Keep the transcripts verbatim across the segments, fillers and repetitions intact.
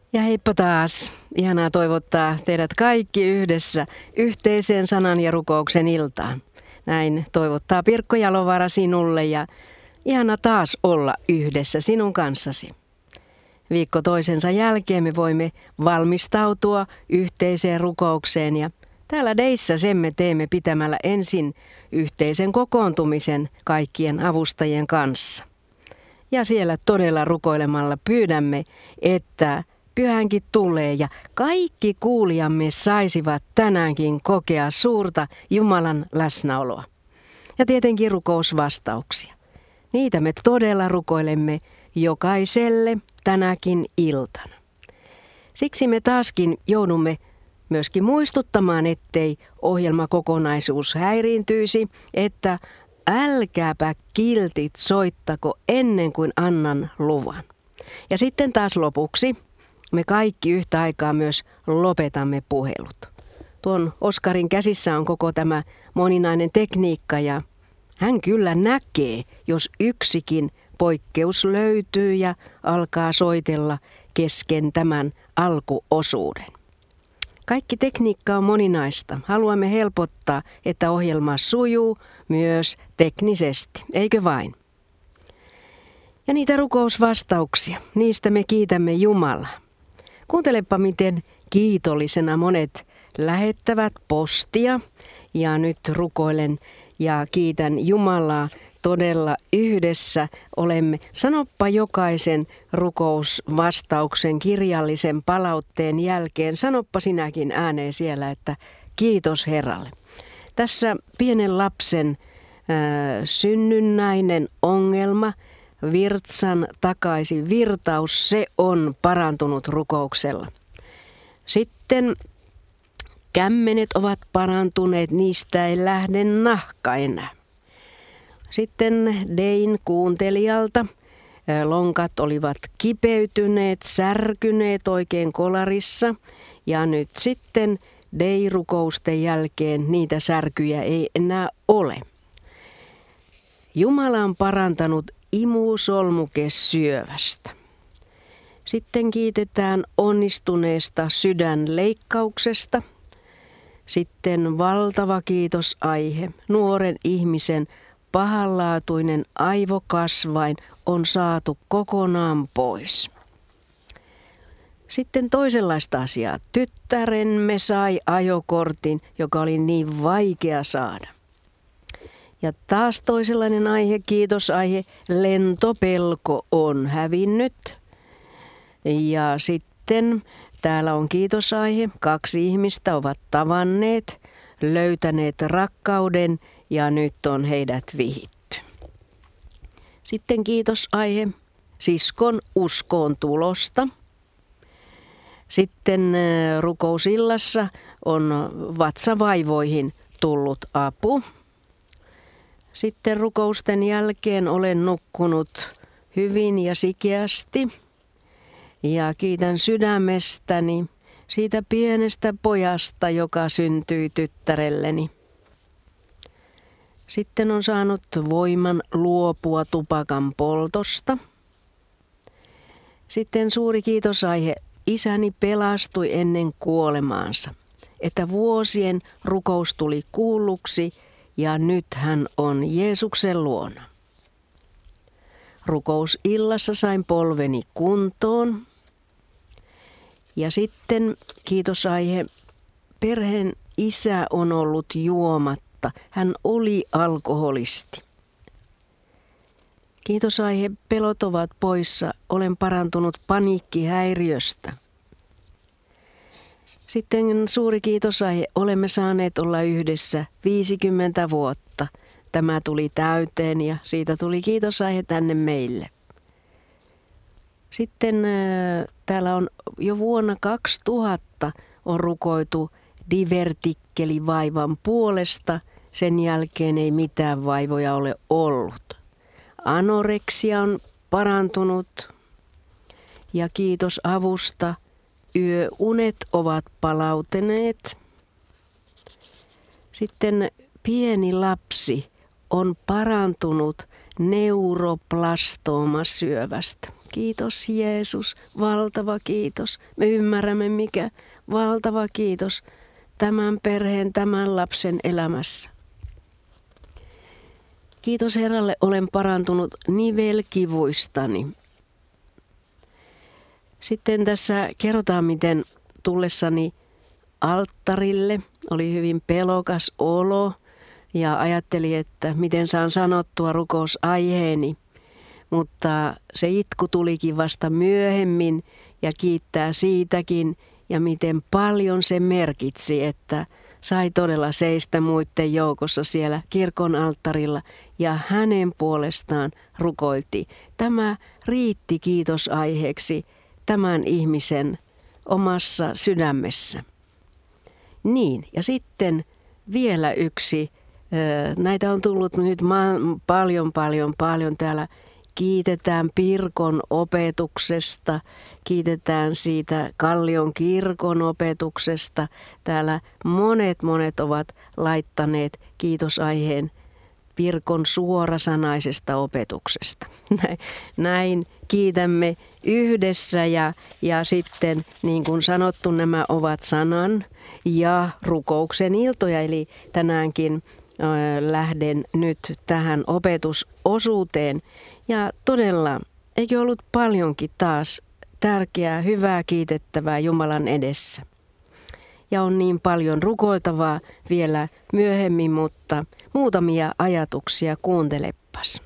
Ja heippa taas. Ihanaa toivottaa teidät kaikki yhdessä yhteiseen sanan ja rukouksen iltaan. Näin toivottaa Pirkko Jalovaara sinulle ja ihana taas olla yhdessä sinun kanssasi. Viikko toisensa jälkeen me voimme valmistautua yhteiseen rukoukseen ja täällä Deissä sen me teemme pitämällä ensin yhteisen kokoontumisen kaikkien avustajien kanssa. Ja siellä todella rukoilemalla pyydämme, että Pyhänkin tulee ja kaikki kuulijamme saisivat tänäänkin kokea suurta Jumalan läsnäoloa. Ja tietenkin rukousvastauksia. Niitä me todella rukoilemme jokaiselle tänäkin iltana. Siksi me taaskin joudumme myöskin muistuttamaan, ettei ohjelmakokonaisuus häiriintyisi, että älkääpä kiltit soittako ennen kuin annan luvan. Ja sitten taas lopuksi me kaikki yhtä aikaa myös lopetamme puhelut. Tuon Oskarin käsissä on koko tämä moninainen tekniikka ja hän kyllä näkee, jos yksikin poikkeus löytyy ja alkaa soitella kesken tämän alkuosuuden. Kaikki tekniikka on moninaista. Haluamme helpottaa, että ohjelma sujuu myös teknisesti, eikö vain? Ja niitä rukousvastauksia, niistä me kiitämme Jumalaa. Kuuntelepa, miten kiitollisena monet lähettävät postia ja nyt rukoilen ja kiitän Jumalaa todella yhdessä olemme. Sanoppa jokaisen rukousvastauksen kirjallisen palautteen jälkeen, sanoppa sinäkin ääneen siellä, että kiitos Herralle. Tässä pienen lapsen äh, synnynnäinen ongelma, virtsan takaisin virtaus, se on parantunut rukouksella. Sitten kämmenet ovat parantuneet, niistä ei lähde nahka enää. Sitten Dein kuuntelijalta lonkat olivat kipeytyneet, särkyneet oikein kolarissa ja nyt sitten Dei-rukousten jälkeen niitä särkyjä ei enää ole. Jumala on parantanut imusolmukesyövästä. Sitten kiitetään onnistuneesta sydänleikkauksesta. Sitten valtava kiitosaihe. Nuoren ihmisen pahanlaatuinen aivokasvain on saatu kokonaan pois. Sitten toisenlaista asiaa. Tyttäremme sai ajokortin, joka oli niin vaikea saada. Ja taas toisenlainen aihe, kiitosaihe, lentopelko on hävinnyt. Ja sitten täällä on kiitosaihe, kaksi ihmistä ovat tavanneet, löytäneet rakkauden ja nyt on heidät vihitty. Sitten kiitosaihe, siskon uskoon tulosta. Sitten rukousillassa on vatsavaivoihin tullut apu. Sitten rukousten jälkeen olen nukkunut hyvin ja sikeästi ja kiitän sydämestäni siitä pienestä pojasta, joka syntyi tyttärelleni. Sitten on saanut voiman luopua tupakan poltosta. Sitten suuri kiitosaihe, isäni pelastui ennen kuolemaansa, että vuosien rukous tuli kuulluksi ja nyt hän on Jeesuksen luona. Rukousillassa sain polveni kuntoon. Ja sitten kiitosaihe, perheen isä on ollut juomatta. Hän oli alkoholisti. Kiitosaihe, pelot ovat poissa. Olen parantunut paniikkihäiriöstä. Sitten suuri kiitosaihe, olemme saaneet olla yhdessä viisikymmentä vuotta. Tämä tuli täyteen ja siitä tuli kiitosaihe tänne meille. Sitten äh, täällä on jo vuonna kaksituhatta on rukoitu divertikkelivaivan puolesta. Sen jälkeen ei mitään vaivoja ole ollut. Anoreksia on parantunut ja kiitos avusta. Yöunet ovat palautuneet. Sitten pieni lapsi on parantunut neuroblastoomasyövästä. kiitos Jeesus, valtava kiitos. Me ymmärrämme mikä valtava kiitos tämän perheen, tämän lapsen elämässä. Kiitos Herralle, olen parantunut nivelkivuistani. Sitten tässä kerrotaan, miten tullessani alttarille oli hyvin pelokas olo ja ajattelin, että miten saan sanottua rukousaiheeni. Mutta se itku tulikin vasta myöhemmin ja kiittää siitäkin ja miten paljon se merkitsi, että sai todella seistä muiden joukossa siellä kirkon alttarilla ja hänen puolestaan rukoiltiin. Tämä riitti kiitosaiheeksi tämän ihmisen omassa sydämessä. Niin, ja sitten vielä yksi. Näitä on tullut nyt paljon, paljon, paljon täällä. Kiitetään Pirkon opetuksesta, kiitetään siitä Kallion kirkon opetuksesta. Täällä monet, monet ovat laittaneet kiitosaiheen Pirkon suorasanaisesta opetuksesta. Näin kiitämme yhdessä ja, ja sitten niin kuin sanottu, nämä ovat sanan ja rukouksen iltoja, eli tänäänkin lähden nyt tähän opetusosuuteen. Ja todella, eikö ollut paljonkin taas tärkeää, hyvää, kiitettävää Jumalan edessä. Ja on niin paljon rukoiltavaa vielä myöhemmin, mutta muutamia ajatuksia kuuntelepas.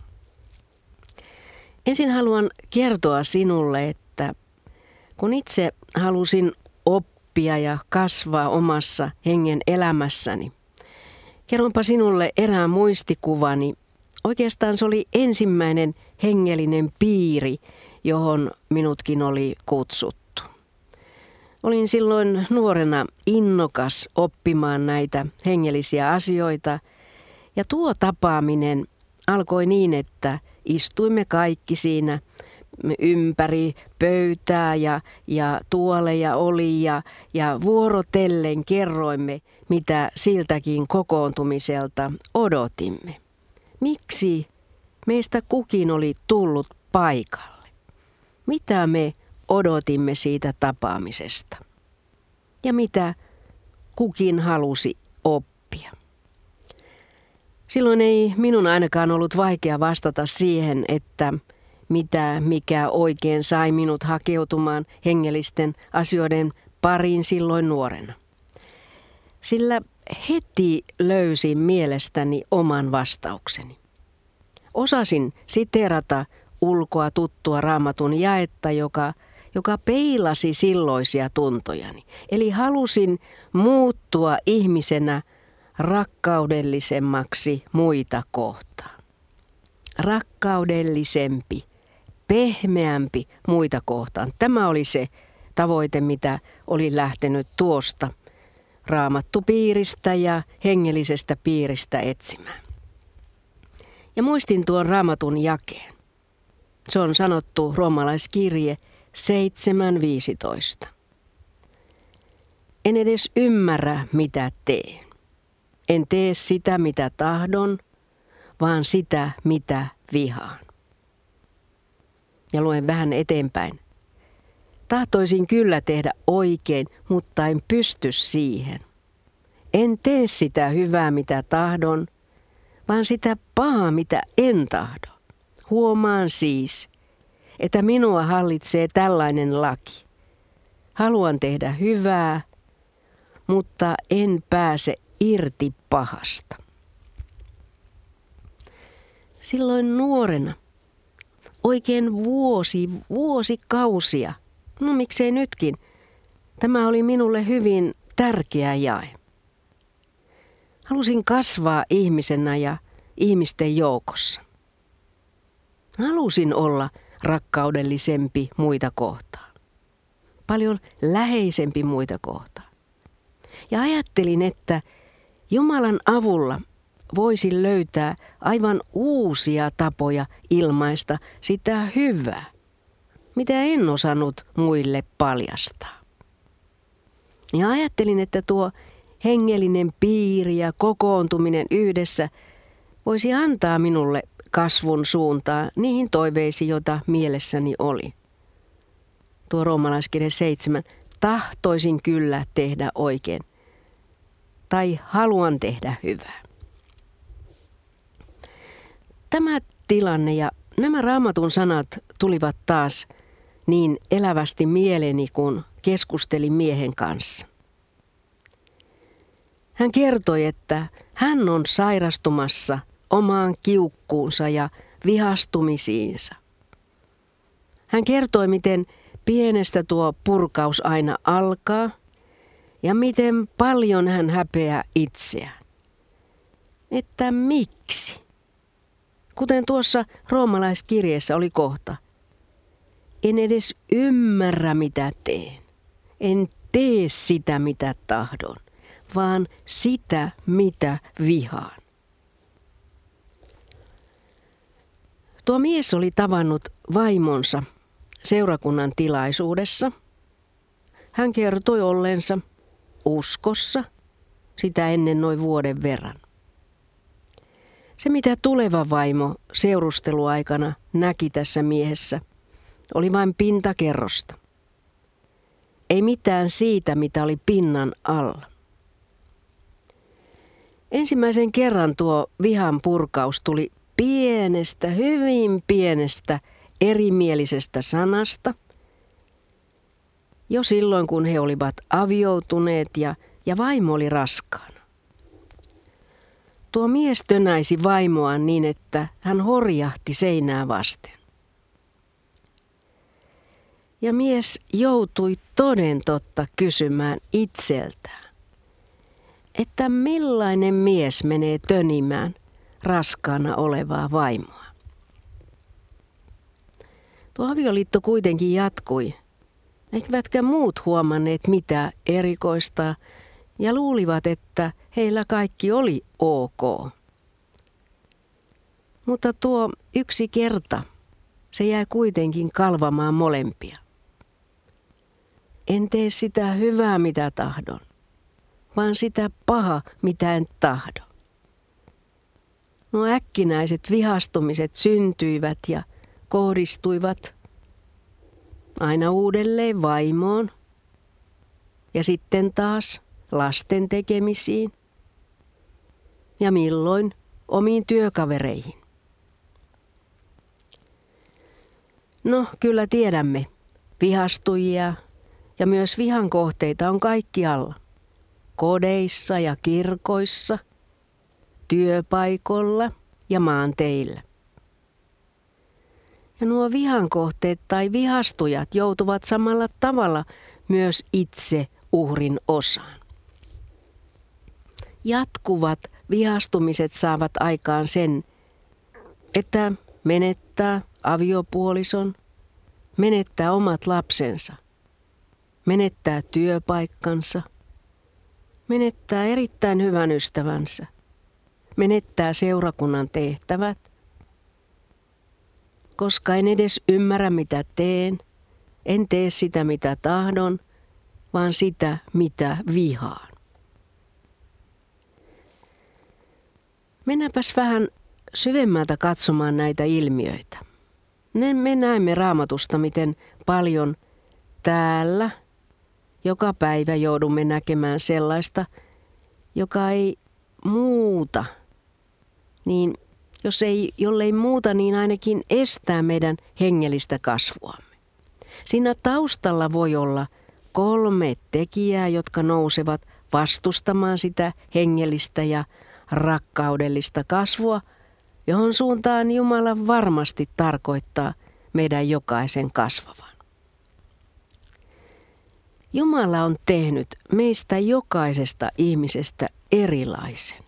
Ensin haluan kertoa sinulle, että kun itse halusin oppia ja kasvaa omassa hengen elämässäni, kerronpa sinulle erään muistikuvani. Oikeastaan se oli ensimmäinen hengellinen piiri, johon minutkin oli kutsuttu. Olin silloin nuorena innokas oppimaan näitä hengellisiä asioita. Ja tuo tapaaminen alkoi niin, että istuimme kaikki siinä ympäri pöytää ja, ja tuoleja oli ja, ja vuorotellen kerroimme, mitä siltäkin kokoontumiselta odotimme. Miksi meistä kukin oli tullut paikalle? Mitä me odotimme siitä tapaamisesta? Ja mitä kukin halusi oppia? Silloin ei minun ainakaan ollut vaikea vastata siihen, että mitä mikä oikein sai minut hakeutumaan hengellisten asioiden pariin silloin nuorena. Sillä heti löysin mielestäni oman vastaukseni. Osasin siteerata ulkoa tuttua Raamatun jaetta, joka, joka peilasi silloisia tuntojani. Eli halusin muuttua ihmisenä rakkaudellisemmaksi muita kohtaan. Rakkaudellisempi, pehmeämpi muita kohtaan. Tämä oli se tavoite, mitä olin lähtenyt tuosta raamattupiiristä ja hengellisestä piiristä etsimään. Ja muistin tuon Raamatun jakeen. Se on sanottu roomalaiskirje seitsemän viisitoista. En edes ymmärrä, mitä teen. En tee sitä, mitä tahdon, vaan sitä, mitä vihaan. Ja luen vähän eteenpäin. Tahtoisin kyllä tehdä oikein, mutta en pysty siihen. En tee sitä hyvää, mitä tahdon, vaan sitä pahaa, mitä en tahdo. Huomaan siis, että minua hallitsee tällainen laki. Haluan tehdä hyvää, mutta en pääse irti pahasta. Silloin nuorena, oikein vuosi, vuosikausia, no miksei nytkin, tämä oli minulle hyvin tärkeä jae. Halusin kasvaa ihmisenä ja ihmisten joukossa. Halusin olla rakkaudellisempi muita kohtaan. Paljon läheisempi muita kohtaan. Ja ajattelin, että Jumalan avulla voisin löytää aivan uusia tapoja ilmaista sitä hyvää, mitä en osannut muille paljastaa. Ja ajattelin, että tuo hengellinen piiri ja kokoontuminen yhdessä voisi antaa minulle kasvun suuntaa niihin toiveisiin, joita mielessäni oli. Tuo roomalaiskirje seitsemän. Tahtoisin kyllä tehdä oikein. Tai haluan tehdä hyvää. Tämä tilanne ja nämä Raamatun sanat tulivat taas niin elävästi mieleeni, kun keskustelin miehen kanssa. Hän kertoi, että hän on sairastumassa omaan kiukkuunsa ja vihastumisiinsa. Hän kertoi, miten pienestä tuo purkaus aina alkaa ja miten paljon hän häpeää itseään. Että miksi? Kuten tuossa roomalaiskirjeessä oli kohta. En edes ymmärrä, mitä teen. En tee sitä, mitä tahdon, vaan sitä, mitä vihaan. Tuo mies oli tavannut vaimonsa seurakunnan tilaisuudessa. Hän kertoi ollensa uskossa sitä ennen noin vuoden verran. Se, mitä tuleva vaimo seurusteluaikana näki tässä miehessä, oli vain pintakerrosta. Ei mitään siitä, mitä oli pinnan alla. Ensimmäisen kerran tuo vihan purkaus tuli pienestä, hyvin pienestä, erimielisestä sanasta. Jo silloin, kun he olivat avioutuneet ja, ja vaimo oli raskaana. Tuo mies tönäisi vaimoaan niin, että hän horjahti seinää vasten. Ja mies joutui toden totta kysymään itseltään, että millainen mies menee tönimään raskaana olevaa vaimoa. Tuo avioliitto kuitenkin jatkui, eivätkä muut huomanneet mitään erikoista ja luulivat, että heillä kaikki oli ok. Mutta tuo yksi kerta, se jäi kuitenkin kalvamaan molempia. En tee sitä hyvää, mitä tahdon, vaan sitä paha, mitä en tahdo. Nuo äkkinäiset vihastumiset syntyivät ja kohdistuivat aina uudelleen vaimoon ja sitten taas lasten tekemisiin ja milloin omiin työkavereihin. No, kyllä tiedämme, vihastujia ja myös vihan kohteita on kaikkialla. Kodeissa ja kirkoissa, työpaikoilla ja maanteillä. Ja nuo vihan kohteet tai vihastujat joutuvat samalla tavalla myös itse uhrin osaan. Jatkuvat vihastumiset saavat aikaan sen, että menettää aviopuolison, menettää omat lapsensa, menettää työpaikkansa, menettää erittäin hyvän ystävänsä, menettää seurakunnan tehtävät, koska en edes ymmärrä mitä teen, en tee sitä mitä tahdon, vaan sitä mitä vihaan. Mennäänpäs vähän syvemmältä katsomaan näitä ilmiöitä. Me näemme Raamatusta, miten paljon täällä joka päivä joudumme näkemään sellaista, joka ei muuta, niin jos ei, jollei muuta, niin ainakin estää meidän hengellistä kasvuamme. Siinä taustalla voi olla kolme tekijää, jotka nousevat vastustamaan sitä hengellistä ja rakkaudellista kasvua, johon suuntaan Jumala varmasti tarkoittaa meidän jokaisen kasvavan. Jumala on tehnyt meistä jokaisesta ihmisestä erilaisen.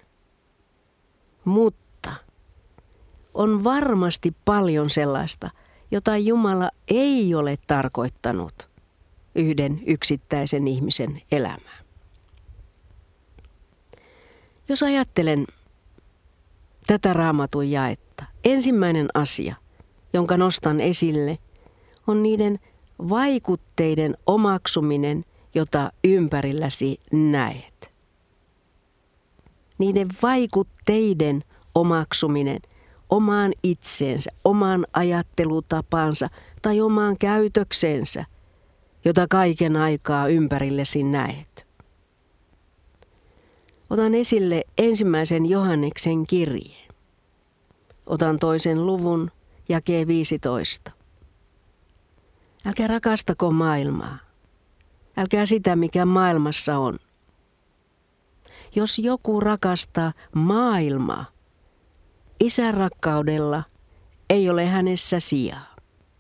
Mutta on varmasti paljon sellaista, jota Jumala ei ole tarkoittanut yhden yksittäisen ihmisen elämään. Jos ajattelen tätä Raamatun jaetta, ensimmäinen asia, jonka nostan esille, on niiden vaikutteiden omaksuminen, jota ympärilläsi näet. Niiden vaikutteiden omaksuminen omaan itseensä, omaan ajattelutapaansa tai omaan käytökseensä, jota kaiken aikaa ympärillesi näet. Otan esille ensimmäisen Johanneksen kirjeen. Otan toisen luvun, jakee viisitoista. Älkää rakastako maailmaa. Älkää sitä, mikä maailmassa on. Jos joku rakastaa maailmaa, Isän rakkaudella ei ole hänessä sijaa.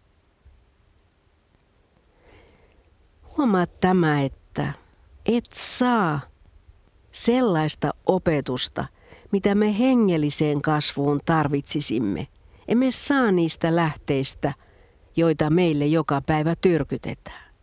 Huomaa tämä, että et saa sellaista opetusta, mitä me hengelliseen kasvuun tarvitsisimme. Emme saa niistä lähteistä, joita meille joka päivä tyrkytetään.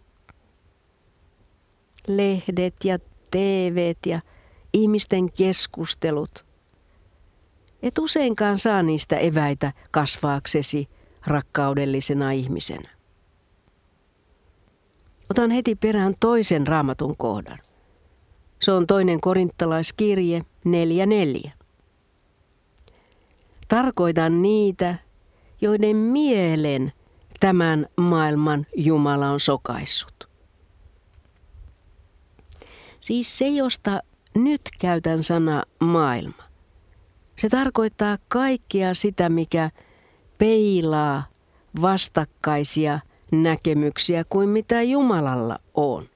Lehdet ja teeveet ja ihmisten keskustelut. Et useinkaan saa niistä eväitä kasvaaksesi rakkaudellisena ihmisenä. Otan heti perään toisen Raamatun kohdan. Se on toinen korintalaiskirje neljä neljä. Tarkoitan niitä, joiden mielen tämän maailman Jumala on sokaissut. Siis se, josta nyt käytän sana maailma. Se tarkoittaa kaikkea sitä, mikä peilaa vastakkaisia näkemyksiä kuin mitä Jumalalla on.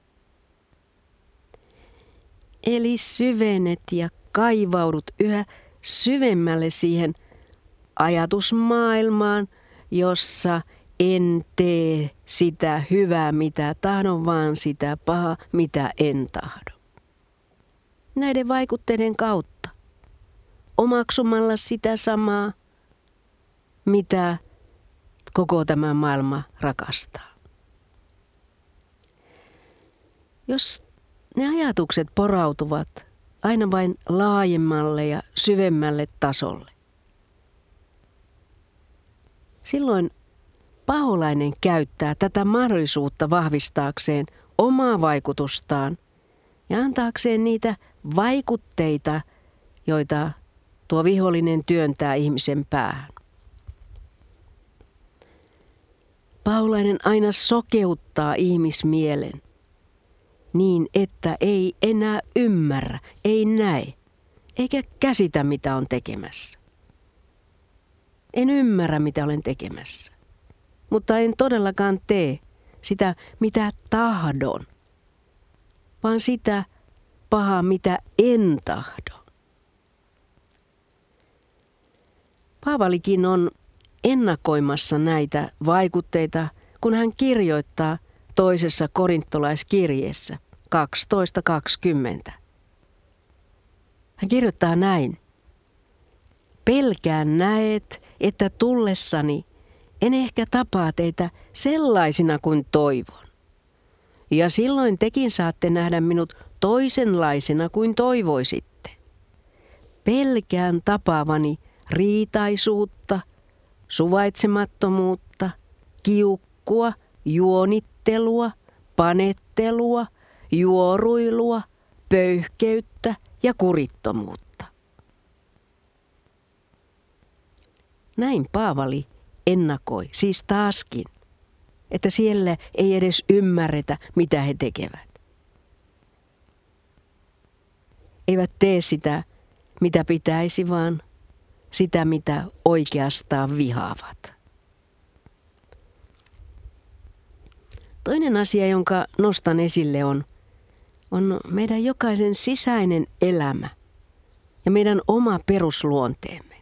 Eli syvennet ja kaivaudut yhä syvemmälle siihen ajatusmaailmaan, jossa en tee sitä hyvää, mitä tahdon, vaan sitä pahaa, mitä en tahdo. Näiden vaikutteiden kautta, omaksumalla sitä samaa, mitä koko tämä maailma rakastaa. Jos ne ajatukset porautuvat aina vain laajemmalle ja syvemmälle tasolle, silloin paholainen käyttää tätä mahdollisuutta vahvistaakseen omaa vaikutustaan ja antaakseen niitä vaikutteita, joita tuo vihollinen työntää ihmisen päähän. Paholainen aina sokeuttaa ihmismielen niin, että ei enää ymmärrä, ei näe, eikä käsitä, mitä on tekemässä. En ymmärrä, mitä olen tekemässä, mutta en todellakaan tee sitä, mitä tahdon, vaan sitä pahaa, mitä en tahdo. Paavalikin on ennakoimassa näitä vaikutteita, kun hän kirjoittaa toisessa korintolaiskirjeessä kaksitoista kaksikymmentä. Hän kirjoittaa näin. Pelkään näet, että tullessani en ehkä tapaa teitä sellaisina kuin toivon. Ja silloin tekin saatte nähdä minut toisenlaisena kuin toivoisitte. Pelkään tapaavani riitaisuutta, suvaitsemattomuutta, kiukkua, juonittelua, panettelua, juoruilua, pöyhkeyttä ja kurittomuutta. Näin Paavali ennakoi, siis taaskin, että siellä ei edes ymmärretä, mitä he tekevät. Eivät tee sitä, mitä pitäisi, vaan sitä, mitä oikeastaan vihaavat. Toinen asia, jonka nostan esille, on, on meidän jokaisen sisäinen elämä ja meidän oma perusluonteemme.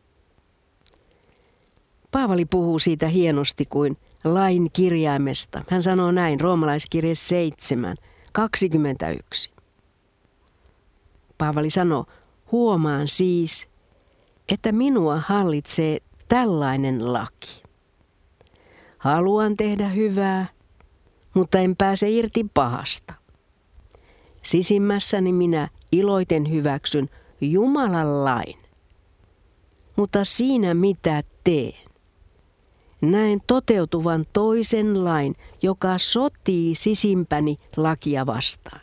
Paavali puhuu siitä hienosti kuin lain kirjaimesta. Hän sanoo näin, roomalaiskirje seitsemän kaksikymmentäyksi. Paavali sanoo, huomaan siis, että minua hallitsee tällainen laki. Haluan tehdä hyvää, mutta en pääse irti pahasta. Sisimmässäni minä iloiten hyväksyn Jumalan lain, mutta siinä mitä teen, näen toteutuvan toisen lain, joka sotii sisimpäni lakia vastaan.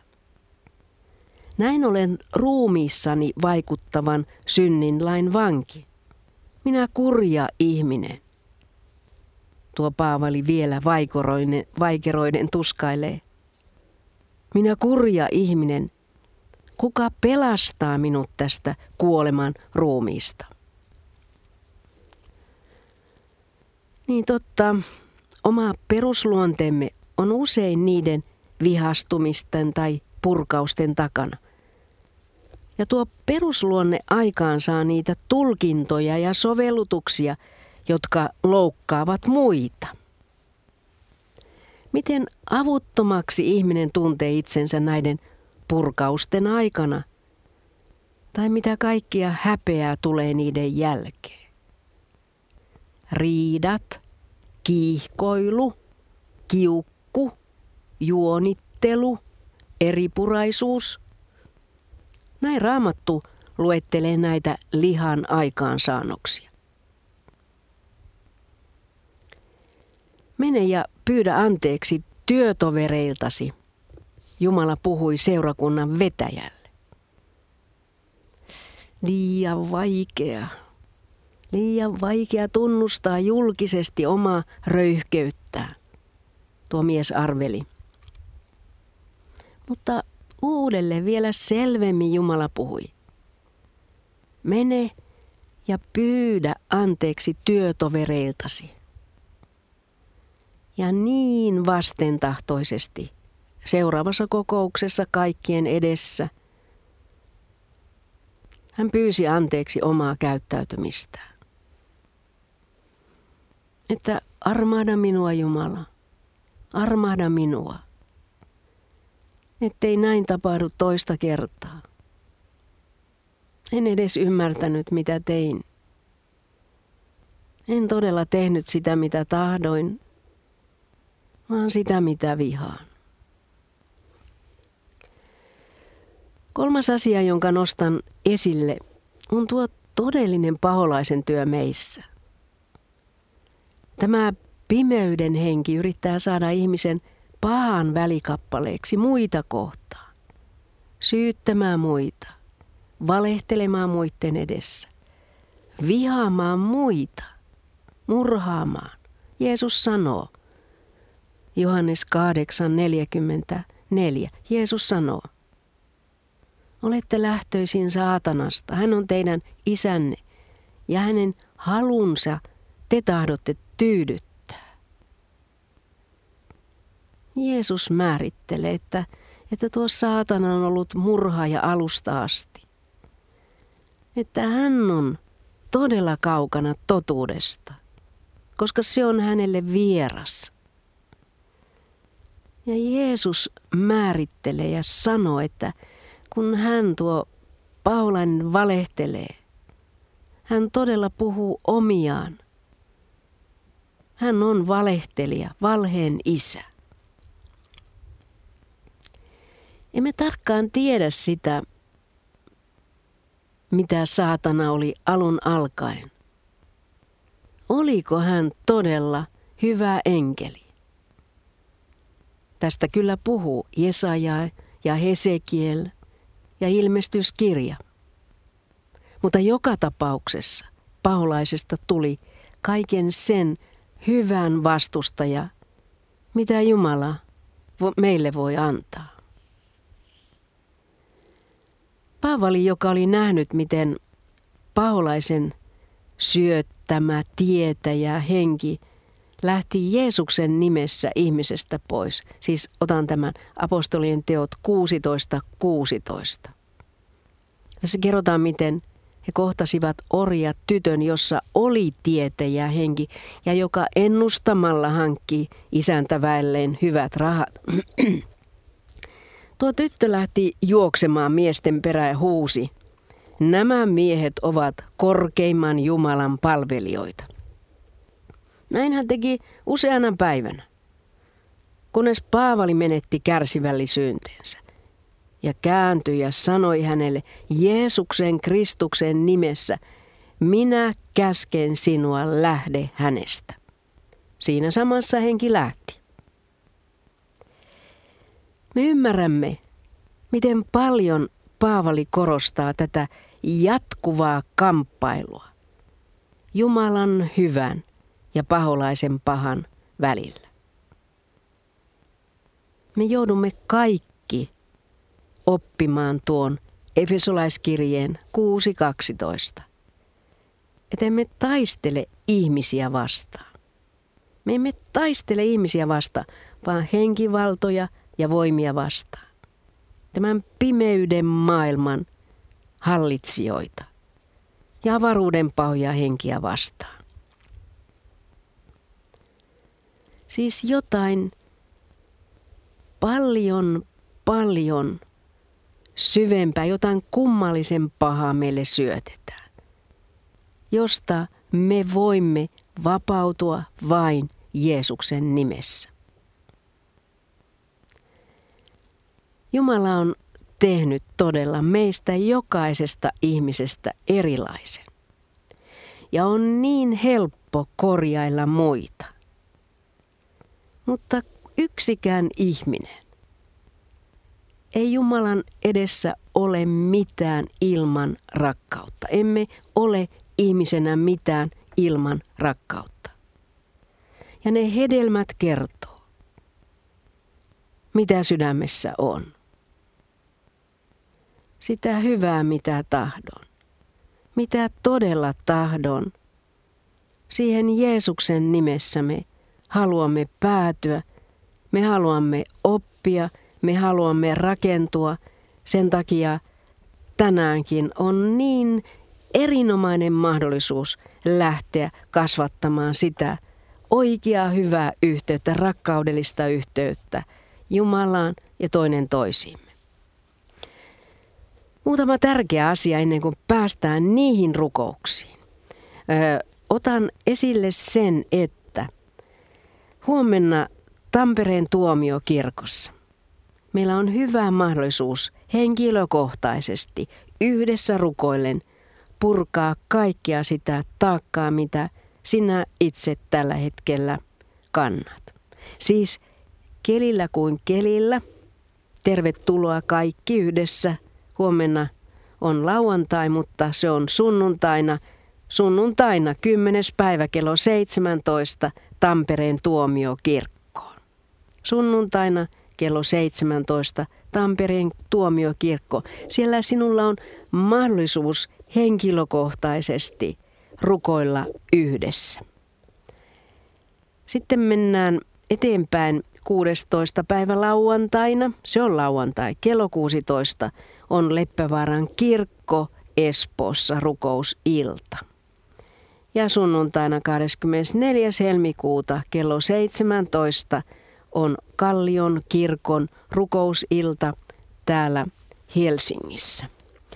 Näin olen ruumiissani vaikuttavan synnin lain vanki. Minä kurja ihminen. Tuo Paavali vielä vaikeroiden, vaikeroiden tuskailee. Minä kurja ihminen. Kuka pelastaa minut tästä kuoleman ruumiista? Niin totta, oma perusluonteemme on usein niiden vihastumisten tai purkausten takana. Ja tuo perusluonne aikaansaa niitä tulkintoja ja sovellutuksia, jotka loukkaavat muita. Miten avuttomaksi ihminen tuntee itsensä näiden purkausten aikana? Tai mitä kaikkia häpeää tulee niiden jälkeen? Riidat, kiihkoilu, kiukku, juonittelu, eripuraisuus. Näin Raamattu luettelee näitä lihan aikaansaannoksia. Mene ja pyydä anteeksi työtovereiltasi, Jumala puhui seurakunnan vetäjälle. Liian vaikea, liian vaikea tunnustaa julkisesti omaa röyhkeyttään, tuo mies arveli. Mutta uudelleen vielä selvemmin Jumala puhui. Mene ja pyydä anteeksi työtovereiltasi. Ja niin vastentahtoisesti seuraavassa kokouksessa kaikkien edessä hän pyysi anteeksi omaa käyttäytymistään. Että armahda minua, Jumala, armahda minua. Ettei näin tapahdu toista kertaa. En edes ymmärtänyt, mitä tein. En todella tehnyt sitä, mitä tahdoin, vaan sitä, mitä vihaan. Kolmas asia, jonka nostan esille, on tuo todellinen paholaisen työ meissä. Tämä pimeyden henki yrittää saada ihmisen pahan välikappaleeksi muita kohtaan, syyttämään muita, valehtelemaan muiden edessä, vihaamaan muita, murhaamaan. Jeesus sanoo, Johannes kahdeksan neljäkymmentäneljä, Jeesus sanoo, olette lähtöisin saatanasta, hän on teidän isänne ja hänen halunsa te tahdotte tyydyttää. Jeesus määrittelee, että, että tuo saatana on ollut murhaaja alusta asti. Että hän on todella kaukana totuudesta, koska se on hänelle vieras. Ja Jeesus määrittelee ja sanoo, että kun hän tuo paholainen valehtelee, hän todella puhuu omiaan. Hän on valehtelija, valheen isä. Emme tarkkaan tiedä sitä, mitä saatana oli alun alkaen. Oliko hän todella hyvä enkeli? Tästä kyllä puhuu Jesaja ja Hesekiel ja ilmestyskirja. Mutta joka tapauksessa paholaisesta tuli kaiken sen hyvän vastustaja, mitä Jumala meille voi antaa. Paavali, joka oli nähnyt, miten paholaisen syöttämä tietäjä henki lähti Jeesuksen nimessä ihmisestä pois. Siis otan tämän apostolien teot kuusitoista kuusitoista. Tässä kerrotaan, miten he kohtasivat orjat tytön, jossa oli tietäjä henki ja joka ennustamalla hankki isäntäväelleen hyvät rahat. Tuo tyttö lähti juoksemaan miesten perään ja huusi, nämä miehet ovat korkeimman Jumalan palvelijoita. Näin hän teki useana päivänä, kunnes Paavali menetti kärsivällisyytensä ja kääntyi ja sanoi hänelle Jeesuksen Kristuksen nimessä, minä käsken sinua, lähde hänestä. Siinä samassa henki lähti. Me ymmärrämme, miten paljon Paavali korostaa tätä jatkuvaa kamppailua, Jumalan hyvän ja paholaisen pahan välillä. Me joudumme kaikki oppimaan tuon Efesolaiskirjeen kuusi kaksitoista. Että emme taistele ihmisiä vastaan. Me emme taistele ihmisiä vastaan, vaan henkivaltoja ja voimia vastaan. Tämän pimeyden maailman hallitsijoita ja avaruuden pahoja henkiä vastaan. Siis jotain paljon, paljon syvempää, jotain kummallisen pahaa meille syötetään, josta me voimme vapautua vain Jeesuksen nimessä. Jumala on tehnyt todella meistä jokaisesta ihmisestä erilaisen. Ja on niin helppo korjailla muita. Mutta yksikään ihminen ei Jumalan edessä ole mitään ilman rakkautta. Emme ole ihmisenä mitään ilman rakkautta. Ja ne hedelmät kertoo, mitä sydämessä on. Sitä hyvää, mitä tahdon. Mitä todella tahdon. Siihen Jeesuksen nimessä me haluamme päätyä. Me haluamme oppia. Me haluamme rakentua. Sen takia tänäänkin on niin erinomainen mahdollisuus lähteä kasvattamaan sitä oikeaa hyvää yhteyttä, rakkaudellista yhteyttä Jumalaan ja toinen toisiimme. Muutama tärkeä asia ennen kuin päästään niihin rukouksiin. Ö, otan esille sen, että huomenna Tampereen tuomiokirkossa meillä on hyvä mahdollisuus henkilökohtaisesti yhdessä rukoillen purkaa kaikkia sitä taakkaa, mitä sinä itse tällä hetkellä kannat. Siis kelillä kuin kelillä. Tervetuloa kaikki yhdessä. Huomenna on lauantai, mutta se on sunnuntaina. Sunnuntaina kymmenes päivä kello seitsemäntoista Tampereen tuomiokirkkoon. Sunnuntaina kello seitsemäntoista Tampereen tuomiokirkko. Siellä sinulla on mahdollisuus henkilökohtaisesti rukoilla yhdessä. Sitten mennään eteenpäin kuudestoista päivä lauantaina. Se on lauantai. Kello kuusitoista on Leppävaaran kirkko Espoossa rukousilta. Ja sunnuntaina kahdeskymmenesneljäs helmikuuta kello seitsemäntoista on Kallion kirkon rukousilta täällä Helsingissä.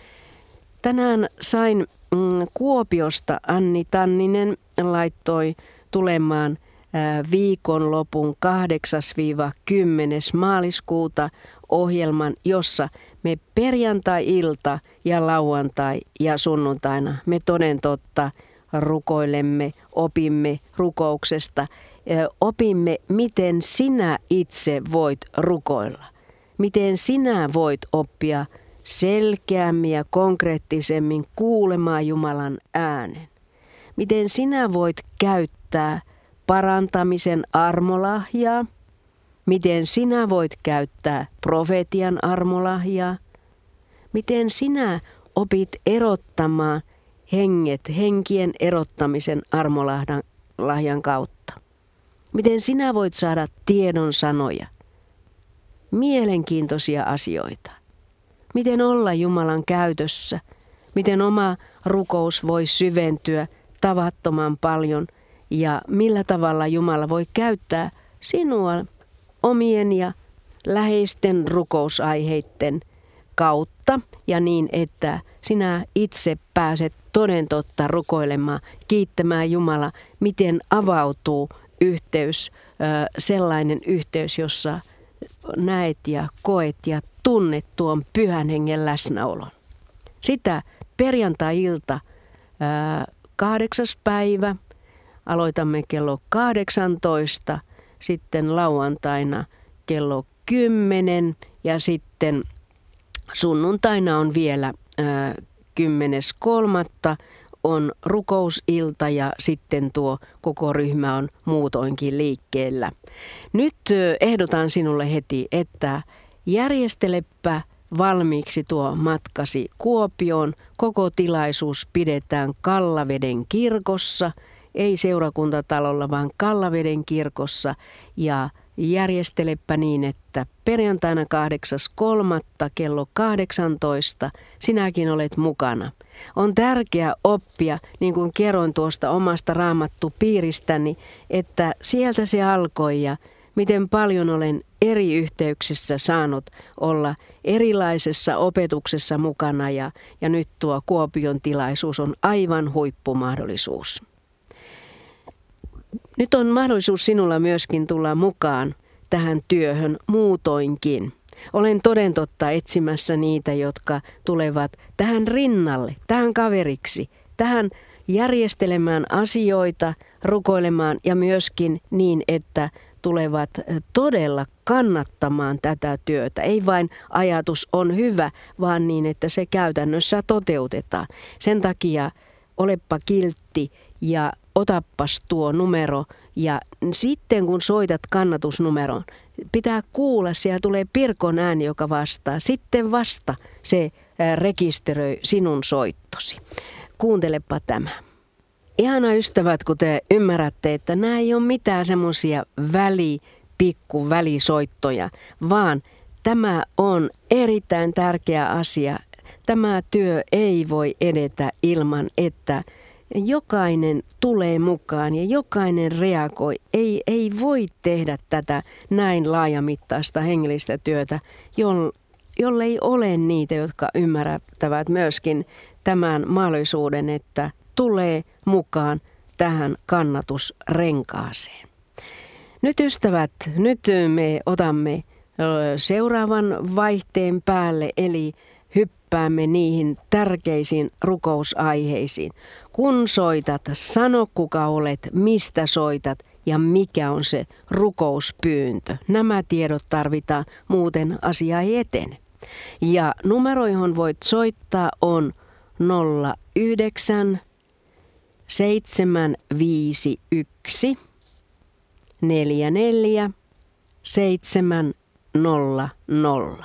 Tänään sain mm, Kuopiosta Anni Tanninen laittoi tulemaan ää, viikonlopun kahdeksas kymmenes maaliskuuta ohjelman, jossa me perjantai-ilta ja lauantai ja sunnuntaina me toden totta rukoilemme, opimme rukouksesta, opimme miten sinä itse voit rukoilla, miten sinä voit oppia selkeämmin ja konkreettisemmin kuulemaan Jumalan äänen. Miten sinä voit käyttää parantamisen armolahjaa. Miten sinä voit käyttää profetian armolahjaa. Miten sinä opit erottamaan henget henkien erottamisen armolahjan kautta. Miten sinä voit saada tiedon sanoja. Mielenkiintoisia asioita. Miten olla Jumalan käytössä, miten oma rukous voi syventyä tavattoman paljon ja millä tavalla Jumala voi käyttää sinua omien ja läheisten rukousaiheiden kautta ja niin, että sinä itse pääset toden totta rukoilemaan, kiittämään Jumala, miten avautuu yhteys, sellainen yhteys, jossa näet ja koet ja tunnet tuon pyhän hengen läsnäolon. Sitä perjantai-ilta kahdeksas päivä, aloitamme kello kahdeksantoista, sitten lauantaina kello kymmenen ja sitten sunnuntaina on vielä kymmenes kolmatta on rukousilta ja sitten tuo koko ryhmä on muutoinkin liikkeellä. Nyt ehdotan sinulle heti, että järjestelepä valmiiksi tuo matkasi Kuopioon. Koko tilaisuus pidetään Kallaveden kirkossa, ei seurakuntatalolla, vaan Kallaveden kirkossa. Ja järjestelepä niin, että perjantaina kahdeksas kolmatta kello kahdeksantoista sinäkin olet mukana. On tärkeää oppia, niin kuin kerroin tuosta omasta raamattupiiristäni, että sieltä se alkoi ja miten paljon olen eri yhteyksissä saanut olla erilaisessa opetuksessa mukana ja, ja nyt tuo Kuopion tilaisuus on aivan huippumahdollisuus. Nyt on mahdollisuus sinulla myöskin tulla mukaan tähän työhön muutoinkin. Olen toden totta etsimässä niitä, jotka tulevat tähän rinnalle, tähän kaveriksi, tähän järjestelemään asioita, rukoilemaan ja myöskin niin, että tulevat todella kannattamaan tätä työtä. Ei vain ajatus on hyvä, vaan niin, että se käytännössä toteutetaan. Sen takia olepa kiltti ja otappas tuo numero ja sitten kun soitat kannatusnumeron, pitää kuulla, siellä tulee Pirkon ääni, joka vastaa. Sitten vasta se rekisteröi sinun soittosi. Kuuntelepa tämä. Ihana ystävät, kun te ymmärrätte, että nämä ei ole mitään semmoisia väli, pikku välisoittoja, vaan tämä on erittäin tärkeä asia. Tämä työ ei voi edetä ilman, että jokainen tulee mukaan ja jokainen reagoi. Ei, ei voi tehdä tätä näin laajamittaista hengellistä työtä, jolle ei ole niitä, jotka ymmärtävät myöskin tämän mahdollisuuden, että tulee mukaan tähän kannatusrenkaaseen. Nyt ystävät, nyt me otamme seuraavan vaihteen päälle, eli hyppäämme niihin tärkeisiin rukousaiheisiin. Kun soitat, sano kuka olet, mistä soitat ja mikä on se rukouspyyntö. Nämä tiedot tarvitaan, muuten asia ei etene. Ja numero, johon voit soittaa, on nolla yhdeksän seitsemän viisi yksi neljä neljä seitsemän nolla nolla.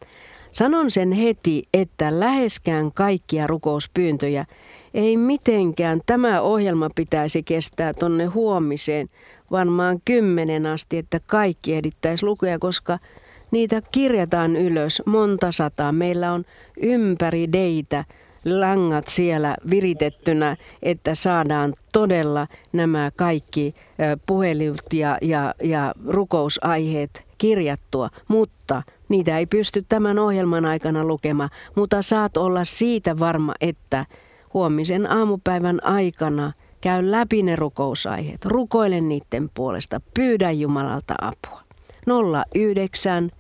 Sanon sen heti, että läheskään kaikkia rukouspyyntöjä ei mitenkään tämä ohjelma pitäisi kestää tonne huomiseen varmaan kymmenen asti, että kaikki ehdittäisi lukea, koska niitä kirjataan ylös monta sataa. Meillä on ympäri deitä langat siellä viritettynä, että saadaan todella nämä kaikki puhelut ja, ja, ja rukousaiheet kirjattua, mutta niitä ei pysty tämän ohjelman aikana lukemaan, mutta saat olla siitä varma, että huomisen aamupäivän aikana käy läpi ne rukousaiheet, rukoile niiden puolesta, pyydä Jumalalta apua. nolla yhdeksän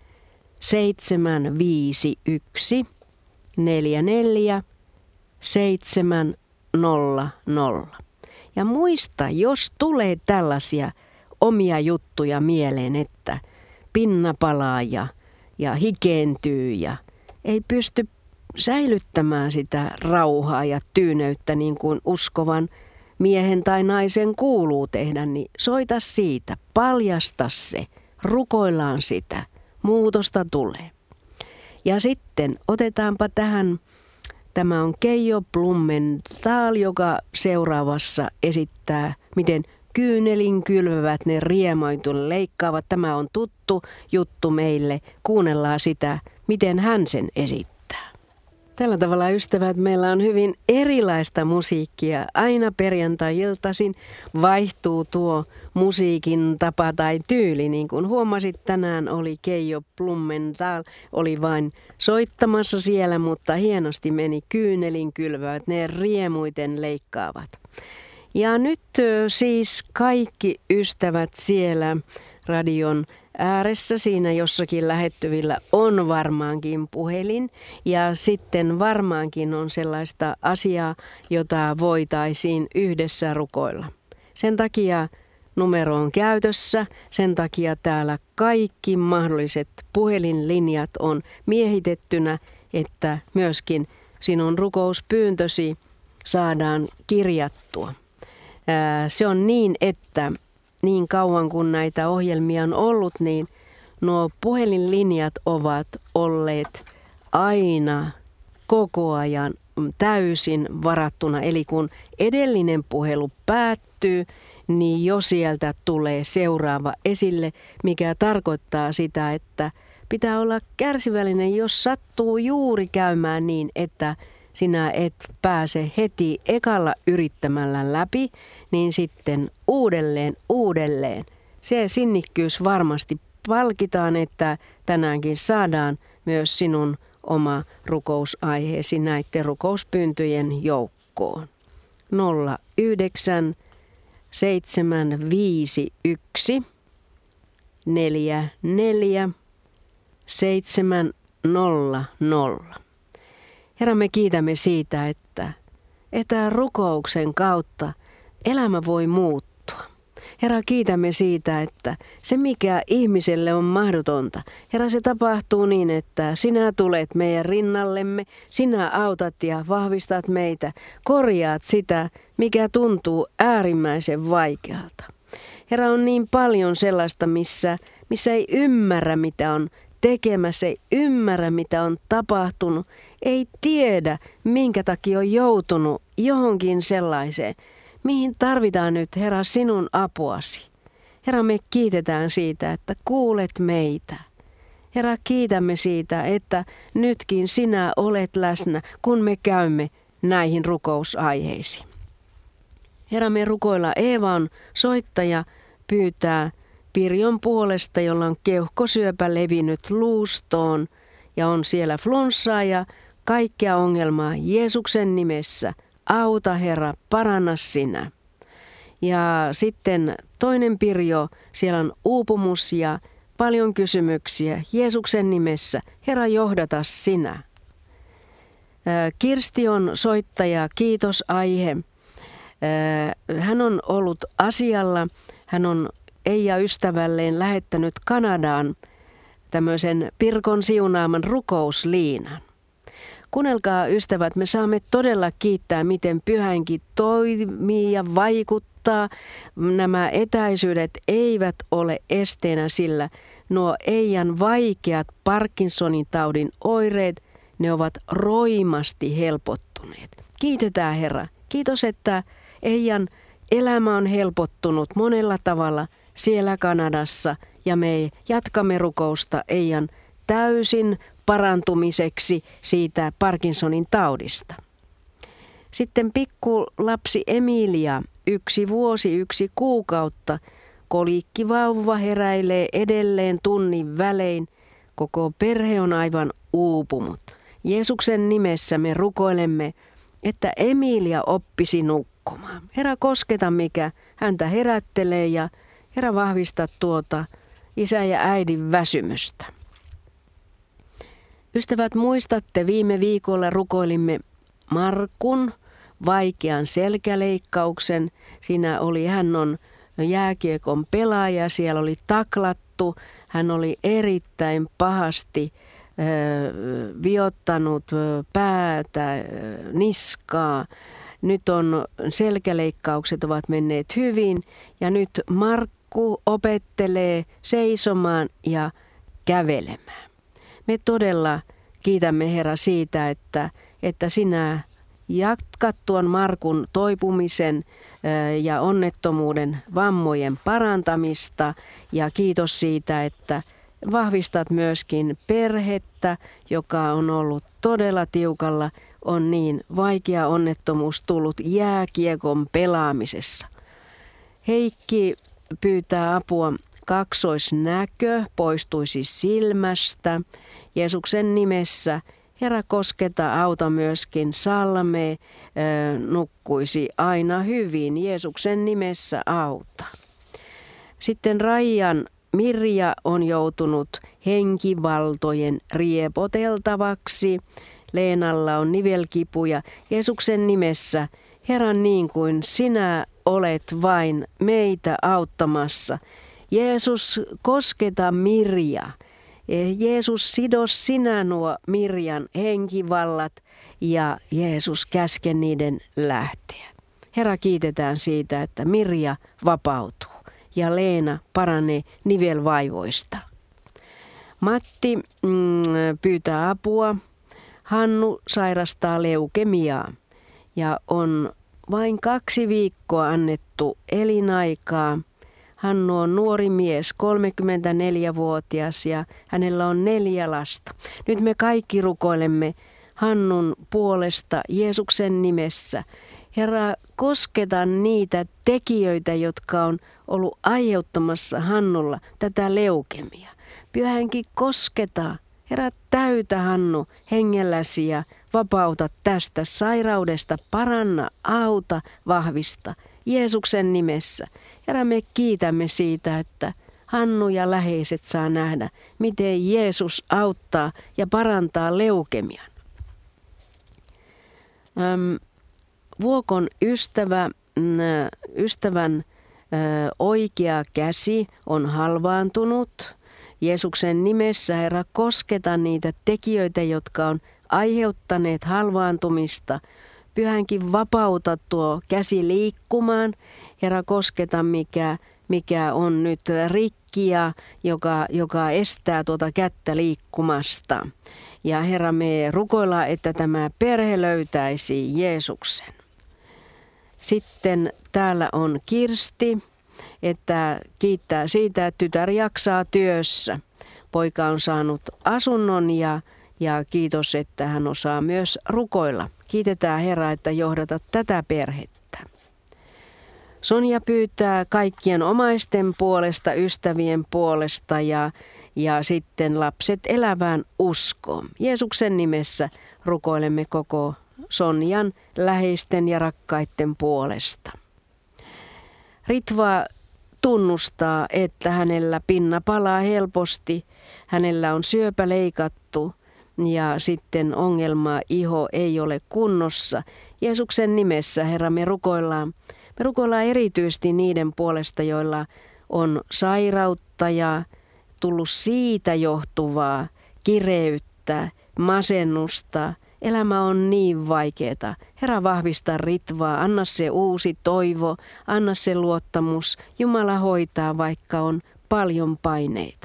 seitsemän viisi yksi neljä neljä seitsemän nolla nolla. Ja muista, jos tulee tällaisia omia juttuja mieleen, että pinna palaa ja, ja hikeentyy ja ei pysty säilyttämään sitä rauhaa ja tyyneyttä niin kuin uskovan miehen tai naisen kuuluu tehdä, niin soita siitä, paljasta se, rukoillaan sitä, muutosta tulee. Ja sitten otetaanpa tähän, tämä on Keijo Blumenthal, joka seuraavassa esittää, miten kyynelin kylvävät ne riemoitun leikkaavat. Tämä on tuttu juttu meille, kuunnellaan sitä, miten hän sen esittää. Tällä tavalla, ystävät, meillä on hyvin erilaista musiikkia. Aina perjantai-iltaisin vaihtuu tuo musiikin tapa tai tyyli. Niin kuin huomasit, tänään oli Keijo Blumenthal, oli vain soittamassa siellä, mutta hienosti meni kyynelin kylvävät, ne riemuiten leikkaavat. Ja nyt siis kaikki ystävät siellä radion ääressä, siinä jossakin lähettyvillä on varmaankin puhelin ja sitten varmaankin on sellaista asiaa, jota voitaisiin yhdessä rukoilla. Sen takia numero on käytössä, sen takia täällä kaikki mahdolliset puhelinlinjat on miehitettynä, että myöskin sinun rukouspyyntösi saadaan kirjattua. Se on niin, että niin kauan kun näitä ohjelmia on ollut, niin nuo puhelinlinjat ovat olleet aina koko ajan täysin varattuna. Eli kun edellinen puhelu päättyy, niin jo sieltä tulee seuraava esille, mikä tarkoittaa sitä, että pitää olla kärsivällinen, jos sattuu juuri käymään niin, että sinä et pääse heti ekalla yrittämällä läpi, niin sitten uudelleen, uudelleen. Se sinnikkyys varmasti palkitaan, että tänäänkin saadaan myös sinun oma rukousaiheesi näiden rukouspyyntöjen joukkoon. nolla yhdeksän seitsemän viisi yksi neljä neljä seitsemän nolla nolla. Herra, me kiitämme siitä, että, että rukouksen kautta elämä voi muuttua. Herra, kiitämme siitä, että se mikä ihmiselle on mahdotonta, Herra, se tapahtuu niin, että sinä tulet meidän rinnallemme, sinä autat ja vahvistat meitä, korjaat sitä, mikä tuntuu äärimmäisen vaikealta. Herra, on niin paljon sellaista, missä, missä ei ymmärrä, mitä on tekemässä, ei ymmärrä, mitä on tapahtunut, ei tiedä, minkä takia on joutunut johonkin sellaiseen, mihin tarvitaan nyt, Herra, sinun apuasi. Herra, me kiitetään siitä, että kuulet meitä. Herra, kiitämme siitä, että nytkin sinä olet läsnä, kun me käymme näihin rukousaiheisiin. Herra, me rukoilla Eevan soittaja pyytää Pirjon puolesta, jolla on keuhkosyöpä levinnyt luustoon ja on siellä flunssaa ja kaikkea ongelmaa Jeesuksen nimessä. Auta, Herra, paranna sinä. Ja sitten toinen Pirjo, siellä on uupumus ja paljon kysymyksiä Jeesuksen nimessä. Herra, johdata sinä. Kirsti on soittaja, kiitos aihe. Hän on ollut asialla, hän on Eija ystävälleen lähettänyt Kanadaan tämmöisen Pirkon siunaaman rukousliinan. Kuunnelkaa ystävät, me saamme todella kiittää, miten Pyhänkin toimii ja vaikuttaa. Nämä etäisyydet eivät ole esteenä, sillä nuo Eijan vaikeat Parkinsonin taudin oireet, ne ovat roimasti helpottuneet. Kiitetään, Herra. Kiitos, että Eijan elämä on helpottunut monella tavalla siellä Kanadassa ja me jatkamme rukousta Eijan täysin parantumiseksi siitä Parkinsonin taudista. Sitten pikkulapsi Emilia, yksi vuosi, yksi kuukautta, kolikkivauva heräilee edelleen tunnin välein. Koko perhe on aivan uupunut. Jeesuksen nimessä me rukoilemme, että Emilia oppisi nukkumaan. Herra, kosketa mikä häntä herättelee ja Herra, vahvista tuota isä ja äidin väsymystä. Ystävät, muistatte, viime viikolla rukoilimme Markun vaikean selkäleikkauksen. Siinä oli, hän on jääkiekon pelaaja, siellä oli taklattu. Hän oli erittäin pahasti ö, viottanut päätä, niskaa. Nyt on selkäleikkaukset ovat menneet hyvin ja nyt Markku opettelee seisomaan ja kävelemään. Me todella kiitämme, Herra, siitä, että, että sinä jatkat tuon Markun toipumisen ja onnettomuuden vammojen parantamista. Ja kiitos siitä, että vahvistat myöskin perhettä, joka on ollut todella tiukalla. On niin vaikea onnettomuus tullut jääkiekon pelaamisessa. Heikki pyytää apua. Kaksoisnäkö poistuisi silmästä. Jeesuksen nimessä, Herra, kosketa, auta myöskin Salme, nukkuisi aina hyvin. Jeesuksen nimessä auta. Sitten Raijan Mirja on joutunut henkivaltojen riepoteltavaksi. Leenalla on nivelkipuja. Jeesuksen nimessä, Herra, niin kuin sinä olet vain meitä auttamassa. Jeesus, kosketa Mirja Jeesus, sidos sinä nuo Mirjan henkivallat ja Jeesus käske niiden lähteä. Herra, kiitetään siitä, että Mirja vapautuu ja Leena paranee nivelvaivoista. Matti mm, pyytää apua. Hannu sairastaa leukemiaa ja on vain kaksi viikkoa annettu elinaikaa. Hannu on nuori mies, kolmekymmentäneljävuotias ja hänellä on neljä lasta. Nyt me kaikki rukoilemme Hannun puolesta Jeesuksen nimessä. Herra, kosketa niitä tekijöitä, jotka on ollut aiheuttamassa Hannulla tätä leukemiaa. Pyhä Henki, kosketa. Herra, täytä Hannu hengelläsi ja vapauta tästä sairaudesta, paranna, auta, vahvista Jeesuksen nimessä. Herra, me kiitämme siitä, että Hannu ja läheiset saa nähdä, miten Jeesus auttaa ja parantaa leukemian. Öm, Vuokon ystävä, ystävän oikea käsi on halvaantunut. Jeesuksen nimessä, Herra, kosketa niitä tekijöitä, jotka on aiheuttaneet halvaantumista. Pyhänkin vapauta tuo käsi liikkumaan. Herra, kosketa mikä, mikä on nyt rikkiä, joka, joka estää tuota kättä liikkumasta. Ja Herra, me rukoillaan, että tämä perhe löytäisi Jeesuksen. Sitten täällä on Kirsti, että kiittää siitä, että tytär jaksaa työssä. Poika on saanut asunnon ja, ja kiitos, että hän osaa myös rukoilla. Kiitetään Herra, että johdatat tätä perhettä. Sonja pyytää kaikkien omaisten puolesta, ystävien puolesta ja, ja sitten lapset elävään uskoon. Jeesuksen nimessä rukoilemme koko Sonjan läheisten ja rakkaiden puolesta. Ritva tunnustaa, että hänellä pinna palaa helposti, hänellä on syöpä leikattu ja sitten ongelma iho ei ole kunnossa. Jeesuksen nimessä, Herra, me rukoillaan. Me rukoillaan erityisesti niiden puolesta, joilla on sairautta ja tullut siitä johtuvaa kireyttä, masennusta. Elämä on niin vaikeaa. Herra, vahvista Ritvaa, anna se uusi toivo, anna se luottamus. Jumala hoitaa, vaikka on paljon paineita.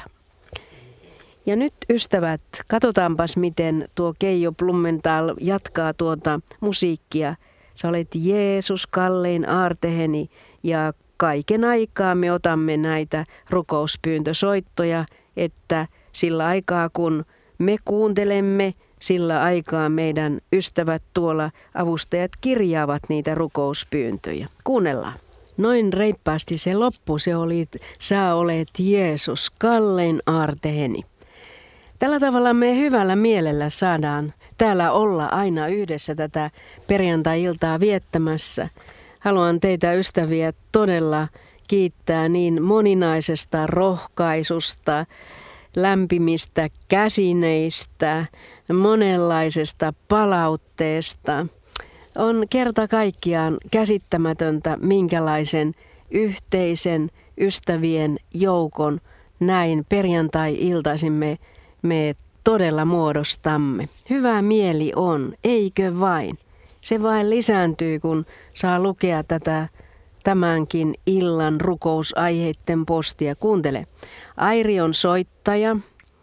Ja nyt ystävät, katsotaanpas miten tuo Keijo Blumenthal jatkaa tuota musiikkia. Sä olet Jeesus, kallein aarteheni ja kaiken aikaa me otamme näitä rukouspyyntösoittoja, että sillä aikaa kun me kuuntelemme, sillä aikaa meidän ystävät tuolla avustajat kirjaavat niitä rukouspyyntöjä. Kuunnellaan. Noin reippaasti se loppu, se oli, sä olet Jeesus, kallein aarteheni. Tällä tavalla me hyvällä mielellä saadaan täällä olla aina yhdessä tätä perjantai-iltaa viettämässä. Haluan teitä ystäviä todella kiittää niin moninaisesta rohkaisusta, lämpimistä käsineistä, monenlaisesta palautteesta. On kerta kaikkiaan käsittämätöntä, minkälaisen yhteisen ystävien joukon näin perjantai-iltaisin me, me todella muodostamme. Hyvä mieli on, eikö vain? Se vain lisääntyy, kun saa lukea tätä tämänkin illan rukousaiheiden postia. Kuuntele. Airi on soittaja.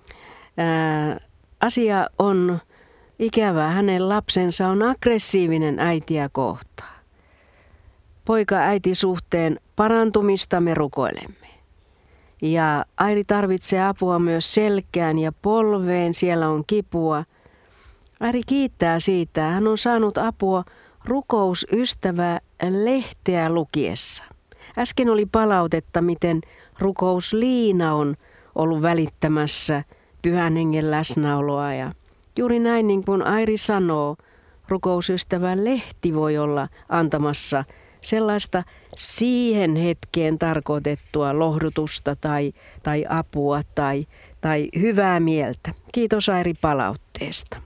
Ää, asia on ikävä. Hänen lapsensa on aggressiivinen äitiä kohtaan. Poika-äitisuhteen parantumista me rukoilemme. Ja Airi tarvitsee apua myös selkään ja polveen. Siellä on kipua. Airi kiittää siitä. Hän on saanut apua rukousystävä lehteä lukiessa. Äsken oli palautetta, miten rukous Liina on ollut välittämässä Pyhän Hengen läsnäoloa. Ja juuri näin niin kuin Airi sanoo, rukousystävä lehti voi olla antamassa sellaista siihen hetkeen tarkoitettua lohdutusta tai, tai apua tai, tai hyvää mieltä. Kiitos Airi palautteesta.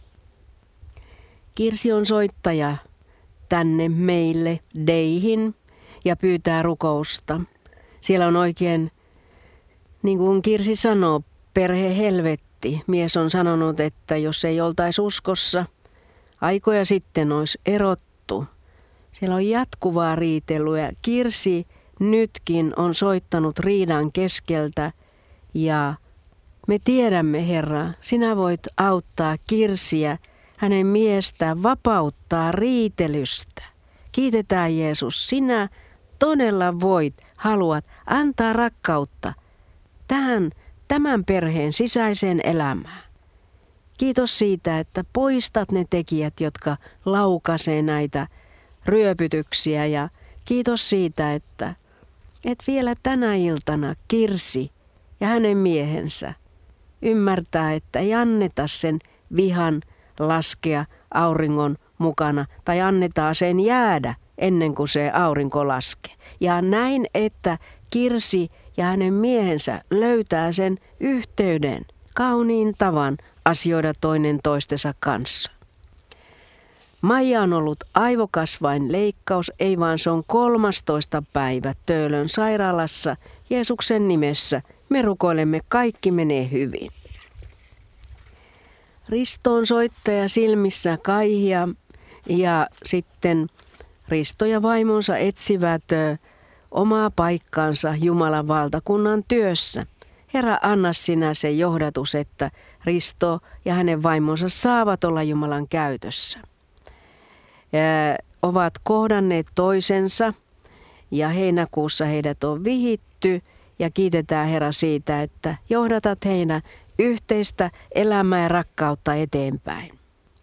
Kirsi on soittaja tänne meille Deihin ja pyytää rukousta. Siellä on oikein, niin kuin Kirsi sanoo, perhe helvetti. Mies on sanonut, että jos ei oltaisi uskossa, aikoja sitten olisi erottu. Siellä on jatkuvaa riitelyä. Kirsi nytkin on soittanut riidan keskeltä ja me tiedämme, Herra, sinä voit auttaa Kirsiä, hänen miestä vapauttaa riitelystä. Kiitetään Jeesus, sinä todella voit, haluat antaa rakkautta tähän, tämän perheen sisäiseen elämään. Kiitos siitä, että poistat ne tekijät, jotka laukaisee näitä ryöpytyksiä ja kiitos siitä, että et vielä tänä iltana Kirsi ja hänen miehensä ymmärtää, että ei anneta sen vihan laskea auringon mukana tai annetaan sen jäädä ennen kuin se aurinko laskee. Ja näin, että Kirsi ja hänen miehensä löytää sen yhteyden, kauniin tavan asioida toinen toistensa kanssa. Maija on ollut aivokasvain leikkaus, ei vaan se on kolmastoista päivä Töölön sairaalassa. Jeesuksen nimessä me rukoilemme, kaikki menee hyvin. Risto on soittaja silmissä kaihia ja sitten Risto ja vaimonsa etsivät omaa paikkaansa Jumalan valtakunnan työssä. Herra, anna sinä se johdatus, että Risto ja hänen vaimonsa saavat olla Jumalan käytössä. Ja ovat kohdanneet toisensa ja heinäkuussa heidät on vihitty ja kiitetään Herra siitä, että johdatat heidän yhteistä elämää ja rakkautta eteenpäin.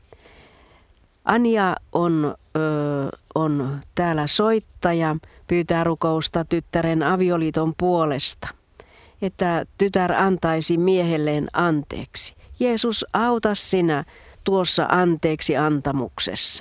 Anja on, ö, on täällä soittaja, pyytää rukousta tyttären avioliiton puolesta, että tytär antaisi miehelleen anteeksi. Jeesus, auta sinä tuossa anteeksi antamuksessa.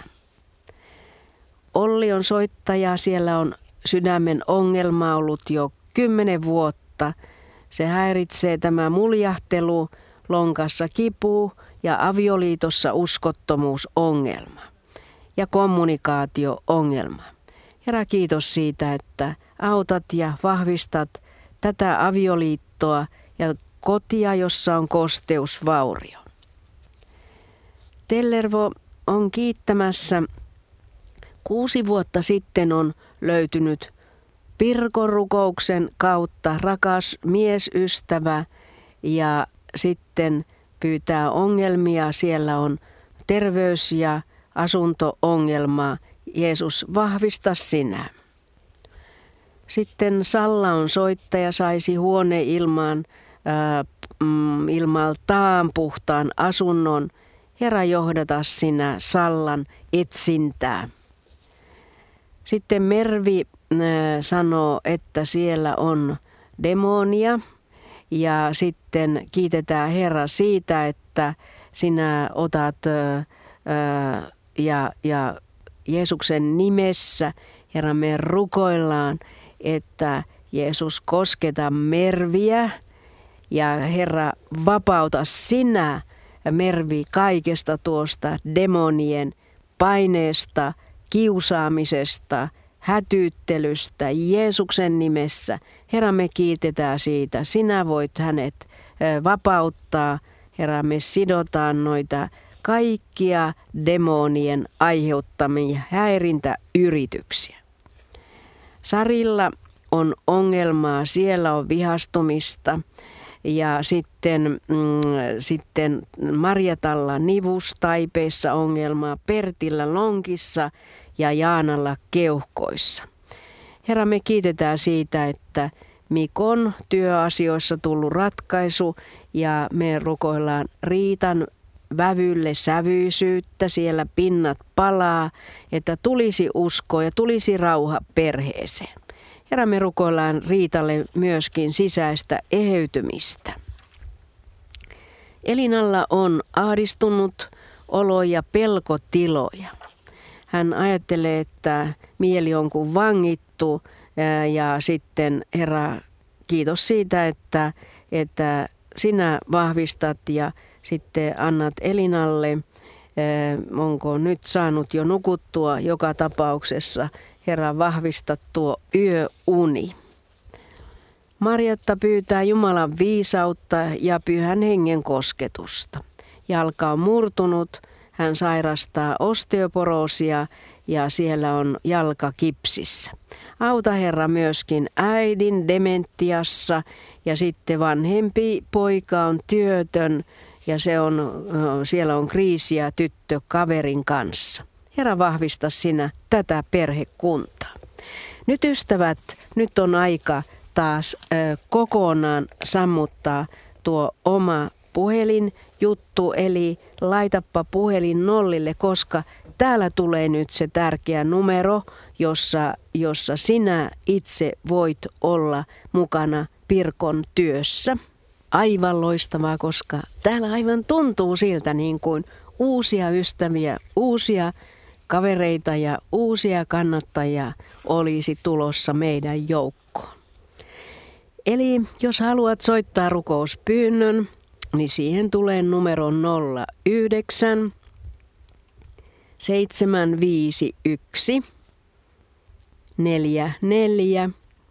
Olli on soittaja, siellä on sydämen ongelma ollut jo kymmenen vuotta. Se häiritsee tämä muljahtelu, lonkassa kipu ja avioliitossa uskottomuusongelma ja kommunikaatio-ongelma. Herra, kiitos siitä, että autat ja vahvistat tätä avioliittoa ja kotia, jossa on kosteusvaurio. Tellervo on kiittämässä. Kuusi vuotta sitten on löytynyt Pirkon rukouksen kautta rakas miesystävä ja sitten pyytää ongelmia. Siellä on terveys- ja asunto-ongelmaa. Jeesus, vahvista sinä. Sitten Salla on soittaja, saisi huoneilmaan ää, mm, ilmaltaan puhtaan asunnon. Herra, johdata sinä Sallan etsintää. Sitten Mervi äh, sanoo, että siellä on demonia ja sitten kiitetään Herra siitä, että sinä otat äh, ja, ja Jeesuksen nimessä, Herra, me rukoillaan, että Jeesus kosketa Merviä ja Herra, vapauta sinä Mervi kaikesta tuosta demonien paineesta, kiusaamisesta, hätyyttelystä Jeesuksen nimessä. Herra, me kiitetään siitä. Sinä voit hänet vapauttaa. Herra, me sidotaan noita kaikkia demonien aiheuttamia häirintäyrityksiä. Sarilla on ongelmaa, siellä on vihastumista ja sitten, mm, sitten Marjatalla nivus Taipeissa ongelmaa, Pertillä lonkissa ja Jaanalla keuhkoissa. Herra, me kiitetään siitä, että Mikon työasioissa tullut ratkaisu ja me rukoillaan Riitan vävylle sävyisyyttä, siellä pinnat palaa, että tulisi usko ja tulisi rauha perheeseen. Herra, me rukoillaan Riitalle myöskin sisäistä eheytymistä. Elinalla on ahdistunut olo ja pelkotiloja. Hän ajattelee, että mieli on kuin vangittu ja sitten Herra, kiitos siitä, että, että sinä vahvistat ja sitten annat Elinalle, onko nyt saanut jo nukuttua joka tapauksessa. Herra, vahvista tuo yöuni. Marjatta pyytää Jumalan viisautta ja Pyhän Hengen kosketusta. Jalka on murtunut, hän sairastaa osteoporoosia ja siellä on jalka kipsissä. Auta Herra myöskin äidin dementiassa ja sitten vanhempi poika on työtön ja se on, siellä on kriisiä tyttö kaverin kanssa. Herra, vahvista sinä tätä perhekuntaa. Nyt ystävät, nyt on aika taas ö, kokonaan sammuttaa tuo oma puhelinjuttu, eli laitappa puhelin nollille, koska täällä tulee nyt se tärkeä numero, jossa, jossa sinä itse voit olla mukana Pirkon työssä. Aivan loistavaa, koska täällä aivan tuntuu siltä niin kuin uusia ystäviä, uusia kavereita ja uusia kannattajia olisi tulossa meidän joukkoon. Eli jos haluat soittaa rukouspyynnön, niin siihen tulee numero nolla yhdeksän seitsemän viisi yksi neljä neljä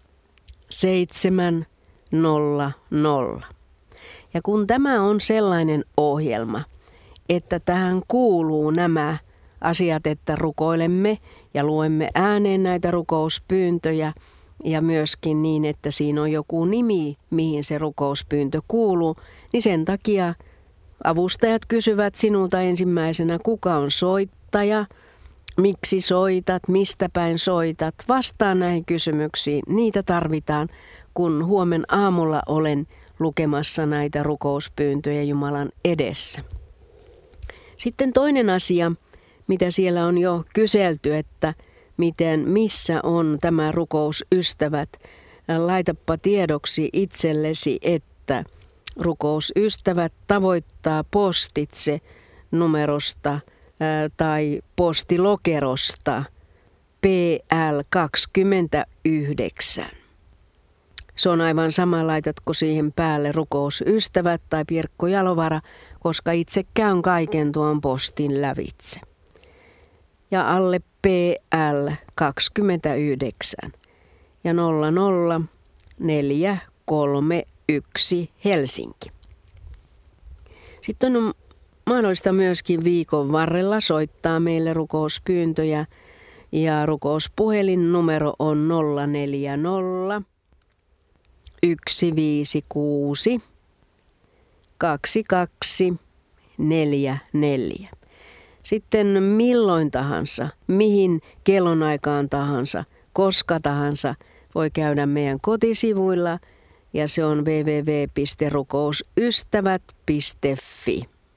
seitsemän nolla nolla. Ja kun tämä on sellainen ohjelma, että tähän kuuluu nämä asiat, että rukoilemme ja luemme ääneen näitä rukouspyyntöjä ja myöskin niin, että siinä on joku nimi, mihin se rukouspyyntö kuuluu, niin sen takia avustajat kysyvät sinulta ensimmäisenä, kuka on soittaja, miksi soitat, mistä päin soitat. Vastaa näihin kysymyksiin, niitä tarvitaan, kun huomen aamulla olen lukemassa näitä rukouspyyntöjä Jumalan edessä. Sitten toinen asia, mitä siellä on jo kyselty, että miten, missä on tämä rukousystävät. Laitappa tiedoksi itsellesi, että rukousystävät tavoittaa postitse numerosta ää, tai postilokerosta P L kaksikymmentäyhdeksän. Se on aivan sama, laitatko siihen päälle rukousystävät tai Pirkko Jalovara, koska itse käyn kaiken tuon postin lävitse. Ja alle P L kaksikymmentäyhdeksän ja nolla nolla neljä kolme yksi Helsinki. Sitten on mahdollista myöskin viikon varrella soittaa meille rukouspyyntöjä ja rukouspuhelin numero on nolla neljä nolla yksi viisi kuusi kaksi kaksi neljä neljä. Sitten milloin tahansa, mihin kellonaikaan tahansa, koska tahansa voi käydä meidän kotisivuilla ja se on double-u double-u double-u piste rukousystävät piste fi.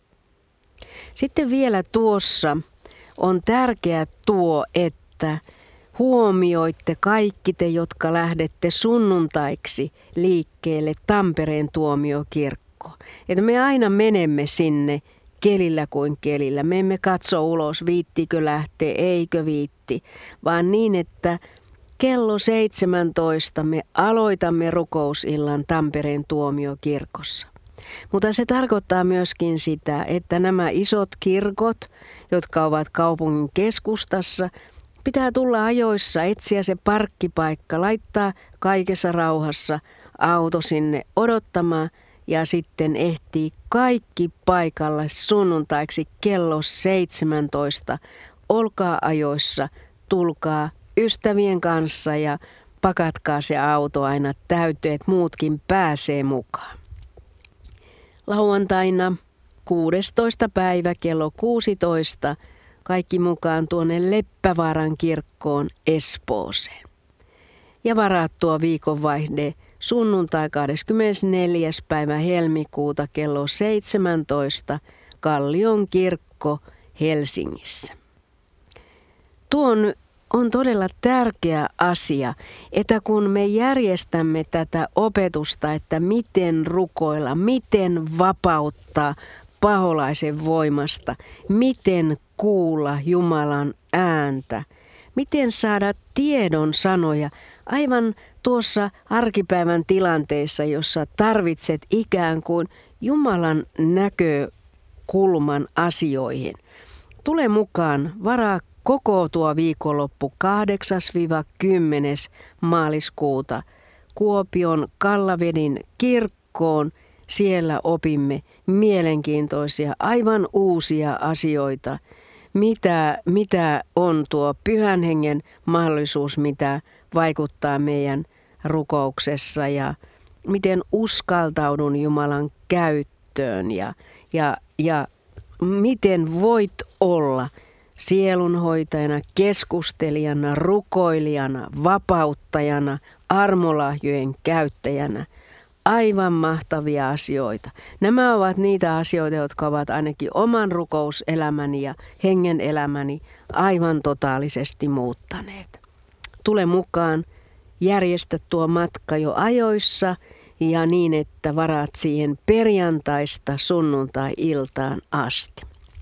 Sitten vielä tuossa on tärkeää tuo, että huomioitte kaikki te, jotka lähdette sunnuntaiksi liikkeelle Tampereen tuomiokirkko. Että me aina menemme sinne kelillä kuin kelillä. Me emme katso ulos, viittikö lähtee, eikö viitti, vaan niin, että kello seitsemäntoista me aloitamme rukousillan Tampereen tuomiokirkossa. Mutta se tarkoittaa myöskin sitä, että nämä isot kirkot, jotka ovat kaupungin keskustassa, pitää tulla ajoissa, etsiä se parkkipaikka, laittaa kaikessa rauhassa auto sinne odottamaan ja sitten ehtii kaikki paikalle sunnuntaiksi kello seitsemäntoista. Olkaa ajoissa, tulkaa ystävien kanssa ja pakatkaa se auto aina täyteen, että muutkin pääsee mukaan. Lauantaina kuudestoista päivä kello kuusitoista kaikki mukaan tuonne Leppävaaran kirkkoon Espooseen. Ja varaa tuo viikonvaihde sunnuntai kahdeskymmenesneljäs päivä helmikuuta kello seitsemäntoista Kallion kirkko Helsingissä. Tuo on, on todella tärkeä asia, että kun me järjestämme tätä opetusta, että miten rukoilla, miten vapauttaa paholaisen voimasta, miten kuulla Jumalan ääntä, miten saada tiedon sanoja aivan tuossa arkipäivän tilanteessa, jossa tarvitset ikään kuin Jumalan näkökulman asioihin. Tule mukaan, varaa koko tuo viikonloppu kahdeksas kymmenes maaliskuuta Kuopion Kallavedin kirkkoon. Siellä opimme mielenkiintoisia, aivan uusia asioita. Mitä, mitä on tuo Pyhän Hengen mahdollisuus, mitä vaikuttaa meidän rukouksessa ja miten uskaltaudun Jumalan käyttöön ja, ja, ja miten voit olla sielunhoitajana, keskustelijana, rukoilijana, vapauttajana, armolahjojen käyttäjänä. Aivan mahtavia asioita. Nämä ovat niitä asioita, jotka ovat ainakin oman rukouselämäni ja hengen elämäni aivan totaalisesti muuttaneet. Tule mukaan, järjestä tuo matka jo ajoissa ja niin, että varaat siihen perjantaista sunnuntai-iltaan asti.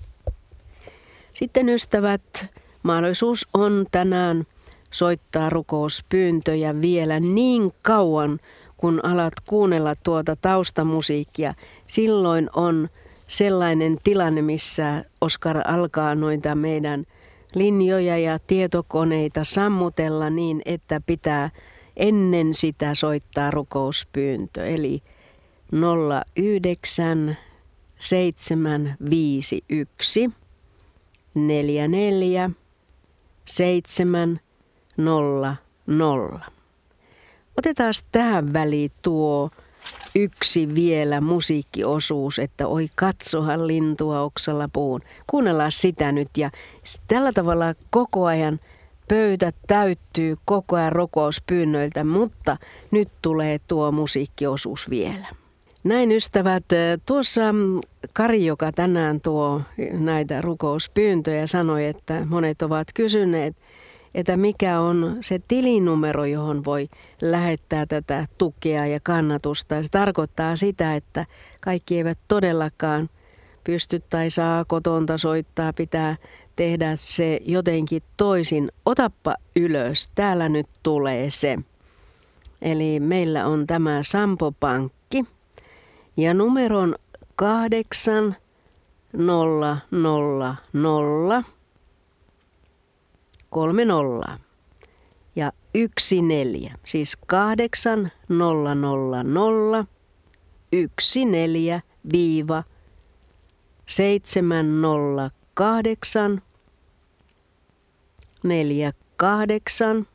Sitten ystävät, mahdollisuus on tänään soittaa rukouspyyntöjä vielä niin kauan, kun alat kuunnella tuota taustamusiikkia. Silloin on sellainen tilanne, missä Oskar alkaa noita meidän linjoja ja tietokoneita sammutella niin, että pitää ennen sitä soittaa rukouspyyntö. Eli nolla yhdeksän seitsemän viisi yksi neljä neljä seitsemän nolla nolla. Otetaan tähän väliin tuo yksi vielä musiikkiosuus, että oi katsohan lintua oksalla puun. Kuunnellaan sitä nyt ja tällä tavalla koko ajan pöytä täyttyy koko ajan rukouspyynnöiltä, mutta nyt tulee tuo musiikkiosuus vielä. Näin ystävät, tuossa Kari, joka tänään tuo näitä rukouspyyntöjä, sanoi, että monet ovat kysyneet, että mikä on se tilinumero, johon voi lähettää tätä tukea ja kannatusta. Se tarkoittaa sitä, että kaikki eivät todellakaan pysty tai saa kotonta soittaa, pitää tehdä se jotenkin toisin. Otappa ylös, täällä nyt tulee se. Eli meillä on tämä Sampo-pankki ja numeron kahdeksan nolla nolla nolla kolme nollaa ja yksi neljä, siis kahdeksan nolla nolla nolla yksi neljä viiva seitsemän nolla kahdeksan neljä kahdeksan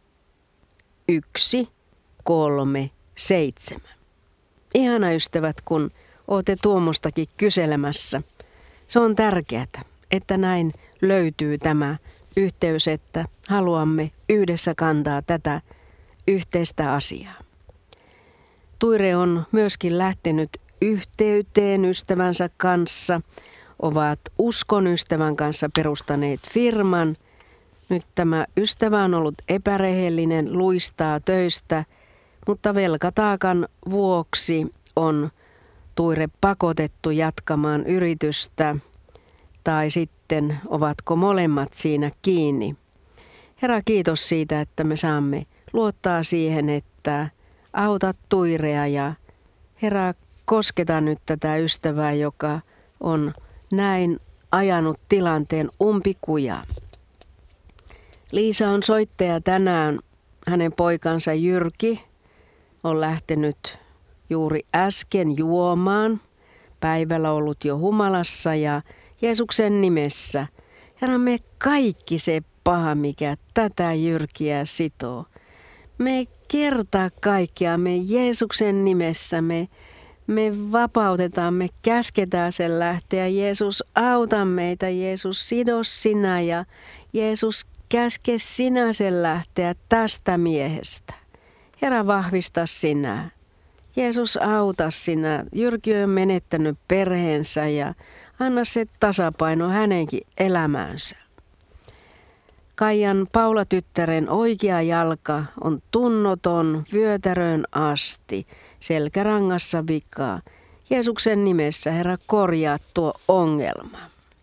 yksi kolme seitsemän. Ihana ystävät, kun olette tuommoistakin kyselemässä. Se on tärkeää, että näin löytyy tämä yhteys, että haluamme yhdessä kantaa tätä yhteistä asiaa. Tuire on myöskin lähtenyt yhteyteen ystävänsä kanssa, ovat uskon ystävän kanssa perustaneet firman. Nyt tämä ystävä on ollut epärehellinen, luistaa töistä, mutta velkataakan vuoksi on Tuire pakotettu jatkamaan yritystä, tai sitten ovatko molemmat siinä kiinni. Herra, kiitos siitä, että me saamme luottaa siihen, että autat Tuirea ja Herra, kosketa nyt tätä ystävää, joka on näin ajanut tilanteen umpikujaan. Liisa on soittaja tänään. Hänen poikansa Jyrki on lähtenyt juuri äsken juomaan. Päivällä ollut jo humalassa ja Jeesuksen nimessä. Herra, me kaikki se paha, mikä tätä Jyrkiä sitoo. Me kertaa kaikkea, me Jeesuksen nimessä, me, me vapautetaan, me käsketään sen lähteä. Jeesus, auta meitä, Jeesus, sido sinä ja Jeesus, käske sinä sen lähteä tästä miehestä. Herra, vahvista sinä. Jeesus, auta sinä. Jyrki on menettänyt perheensä ja anna se tasapaino hänenkin elämäänsä. Kaijan Paula-tyttären oikea jalka on tunnoton vyötäröön asti, selkärangassa vikaa. Jeesuksen nimessä, Herra, korjaa tuo ongelma.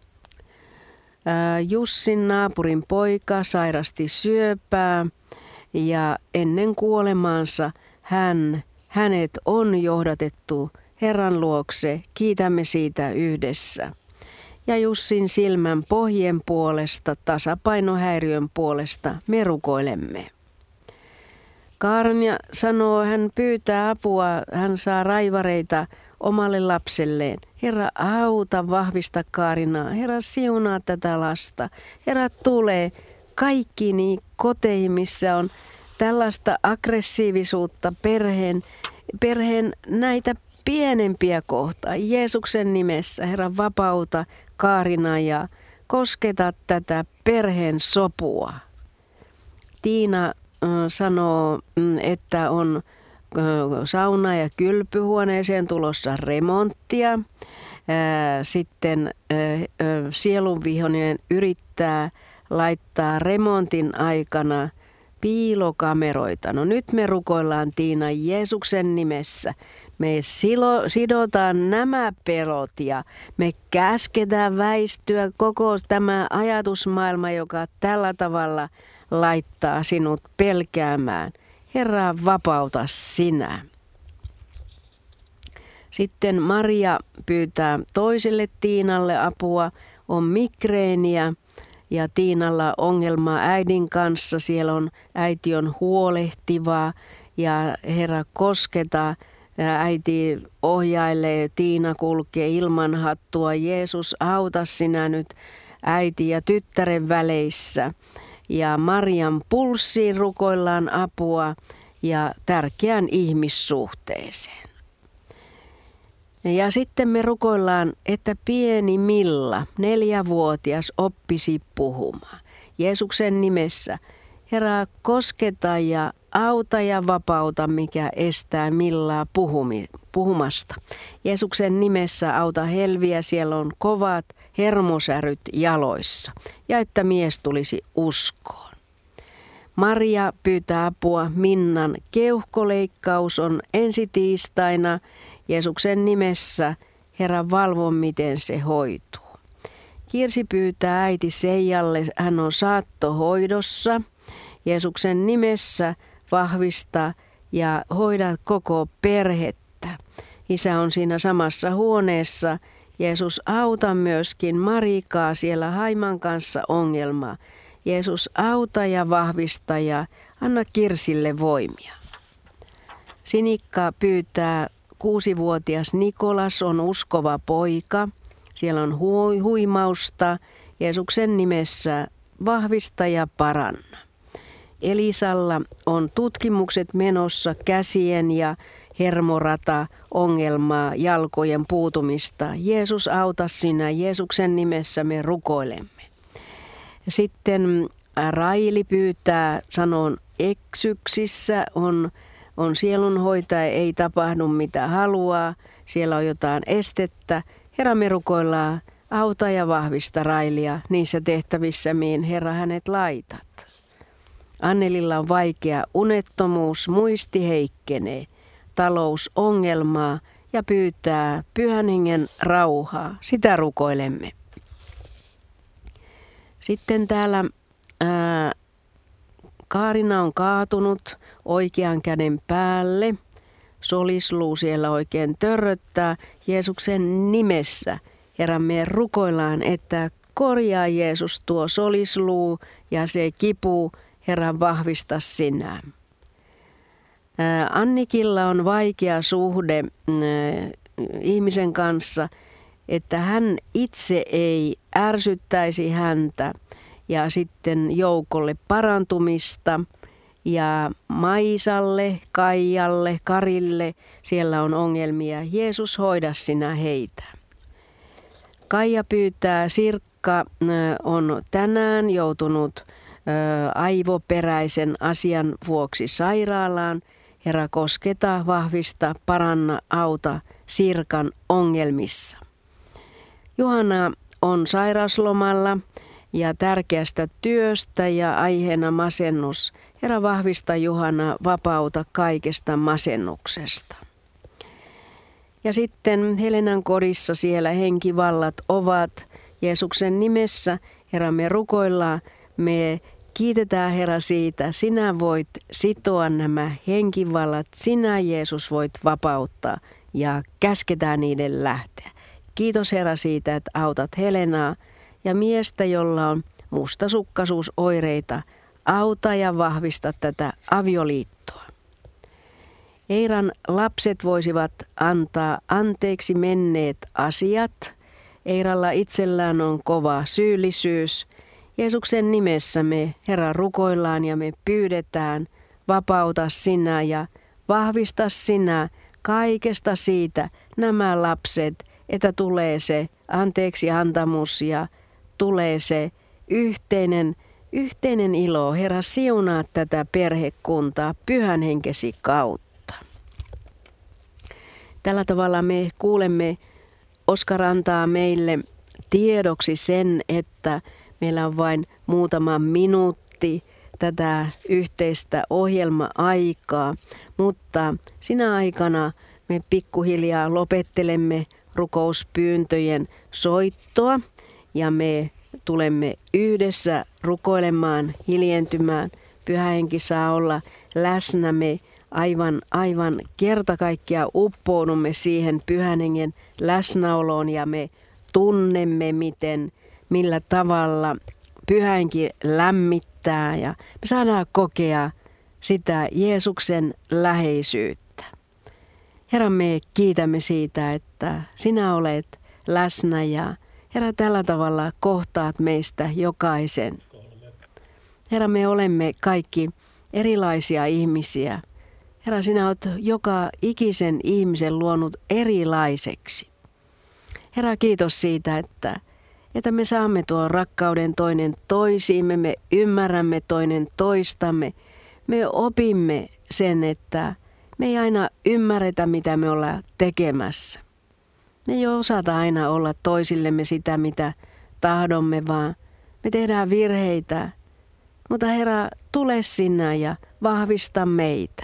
Ää, Jussin naapurin poika sairasti syöpää ja ennen kuolemaansa hän, hänet on johdatettu Herran luokse. Kiitämme siitä yhdessä. Ja Jussin silmän pohjien puolesta, tasapainohäiriön puolesta me rukoilemme. Kaarina sanoo, hän pyytää apua, hän saa raivareita omalle lapselleen. Herra, auta, vahvista Kaarinaa. Herra, siunaa tätä lasta. Herra, tulee kaikkiin koteihin, missä on tällaista aggressiivisuutta perheen, perheen näitä pienempiä kohtaa. Jeesuksen nimessä, Herra, vapauta Kaarina ja kosketa tätä perheen sopua. Tiina äh, sanoo, että on äh, sauna- ja kylpyhuoneeseen tulossa remonttia. Äh, sitten äh, sielunvihollinen yrittää laittaa remontin aikana piilokameroita. No nyt me rukoillaan, Tiina, Jeesuksen nimessä. Me silo, sidotaan nämä pelot ja me käsketään väistyä koko tämä ajatusmaailma, joka tällä tavalla laittaa sinut pelkäämään. Herra, vapauta sinä. Sitten Maria pyytää toiselle Tiinalle apua, on migreeniä. Ja Tiinalla ongelma äidin kanssa, siellä on äiti on huolehtiva ja Herra kosketa, äiti ohjailee, Tiina kulkee ilman hattua, Jeesus auta sinä nyt äiti ja tyttären väleissä. Ja Marian pulssiin rukoillaan apua ja tärkeään ihmissuhteeseen. Ja sitten me rukoillaan, että pieni Milla, neljävuotias, oppisi puhumaan. Jeesuksen nimessä, Herra, kosketa ja auta ja vapauta, mikä estää Millaa puhumi, puhumasta. Jeesuksen nimessä auta Helviä, siellä on kovat hermosäryt jaloissa. Ja että mies tulisi uskoon. Maria pyytää apua, Minnan keuhkoleikkaus on ensi tiistaina. Jeesuksen nimessä, Herra, valvo, miten se hoituu. Kirsi pyytää äiti Seijalle, hän on saattohoidossa. Jeesuksen nimessä vahvista ja hoida koko perhettä. Isä on siinä samassa huoneessa. Jeesus, auta myöskin Marikaa, siellä Haiman kanssa ongelmaa. Jeesus, auta ja vahvista ja anna Kirsille voimia. Sinikka pyytää, kuusivuotias Nikolas on uskova poika. Siellä on hu- huimausta. Jeesuksen nimessä vahvista ja paranna. Elisalla on tutkimukset menossa, käsien ja hermorata ongelmaa, jalkojen puutumista. Jeesus, auta sinä. Jeesuksen nimessä me rukoilemme. Sitten Raili pyytää, sanon eksyksissä on On sielunhoitaja, ei tapahdu mitä haluaa, siellä on jotain estettä. Herra, me rukoillaan, auta ja vahvista Railia niissä tehtävissä, mihin Herra hänet laitat. Annelilla on vaikea unettomuus, muisti heikkenee, talousongelmaa ja pyytää Pyhän Hengen rauhaa. Sitä rukoilemme. Sitten täällä ää, Kaarina on kaatunut oikean käden päälle. Solisluu siellä oikein törröttää. Jeesuksen nimessä, Herra, me rukoillaan, että korjaa Jeesus tuo solisluu ja se kipu, Herra, vahvista sinä. Annikilla on vaikea suhde ihmisen kanssa, että hän itse ei ärsyttäisi häntä. Ja sitten Joukolle parantumista ja Maisalle, Kaijalle, Karille, siellä on ongelmia. Jeesus, hoida sinä heitä. Kaija pyytää, Sirkka on tänään joutunut aivoperäisen asian vuoksi sairaalaan. Herra, kosketa, vahvista, paranna, auta Sirkan ongelmissa. Juhana on sairauslomalla ja tärkeästä työstä ja aiheena masennus. Herra, vahvista Juhana, vapauta kaikesta masennuksesta. Ja sitten Helenan kodissa siellä henkivallat ovat Jeesuksen nimessä. Herra, me rukoillaan, me kiitetään Herra siitä. Sinä voit sitoa nämä henkivallat, sinä Jeesus voit vapauttaa ja käsketään niiden lähteä. Kiitos Herra siitä, että autat Helenaa ja miestä, jolla on mustasukkaisuusoireita. Auta ja vahvista tätä avioliittoa. Eiran lapset voisivat antaa anteeksi menneet asiat. Eiralla itsellään on kova syyllisyys. Jeesuksen nimessä me, Herra, rukoillaan ja me pyydetään, vapauta sinä ja vahvista sinä kaikesta siitä nämä lapset, että tulee se anteeksi antamus ja tulee se yhteinen, yhteinen ilo. Herra, siunaa tätä perhekuntaa Pyhän Henkesi kautta. Tällä tavalla me kuulemme Oskar antaa meille tiedoksi sen, että meillä on vain muutama minuutti tätä yhteistä ohjelma-aikaa, mutta sinä aikana me pikkuhiljaa lopettelemme rukouspyyntöjen soittoa ja me tulemme yhdessä rukoilemaan, hiljentymään. Pyhä Henki saa olla läsnä. Me aivan, aivan kerta kaikkiaan uppoudumme siihen Pyhän Hengen läsnäoloon ja me tunnemme, miten, millä tavalla Pyhä Henki lämmittää ja me saadaan kokea sitä Jeesuksen läheisyyttä. Herra, me kiitämme siitä, että sinä olet läsnä ja Herra, tällä tavalla kohtaat meistä jokaisen. Herra, me olemme kaikki erilaisia ihmisiä. Herra, sinä olet joka ikisen ihmisen luonut erilaiseksi. Herra, kiitos siitä, että, että me saamme tuon rakkauden toinen toisiimme, me ymmärrämme toinen toistamme. Me opimme sen, että me ei aina ymmärretä, mitä me ollaan tekemässä. Me ei osata aina olla toisillemme sitä, mitä tahdomme, vaan me tehdään virheitä. Mutta Herra, tule sinä ja vahvista meitä.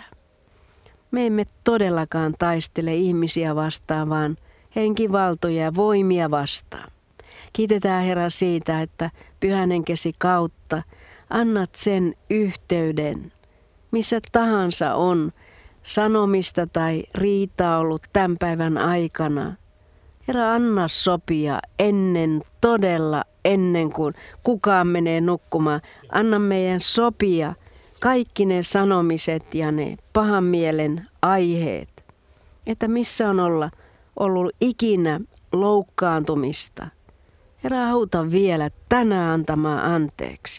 Me emme todellakaan taistele ihmisiä vastaan, vaan henkivaltoja ja voimia vastaan. Kiitetään Herra siitä, että Pyhän Henkesi kautta annat sen yhteyden, missä tahansa on sanomista tai riitaa ollut tämän päivän aikana. Herra, anna sopia ennen, todella ennen kuin kukaan menee nukkumaan. Anna meidän sopia kaikki ne sanomiset ja ne pahan mielen aiheet. Että missä on olla, ollut ikinä loukkaantumista. Herra, auta vielä tänään antamaan anteeksi.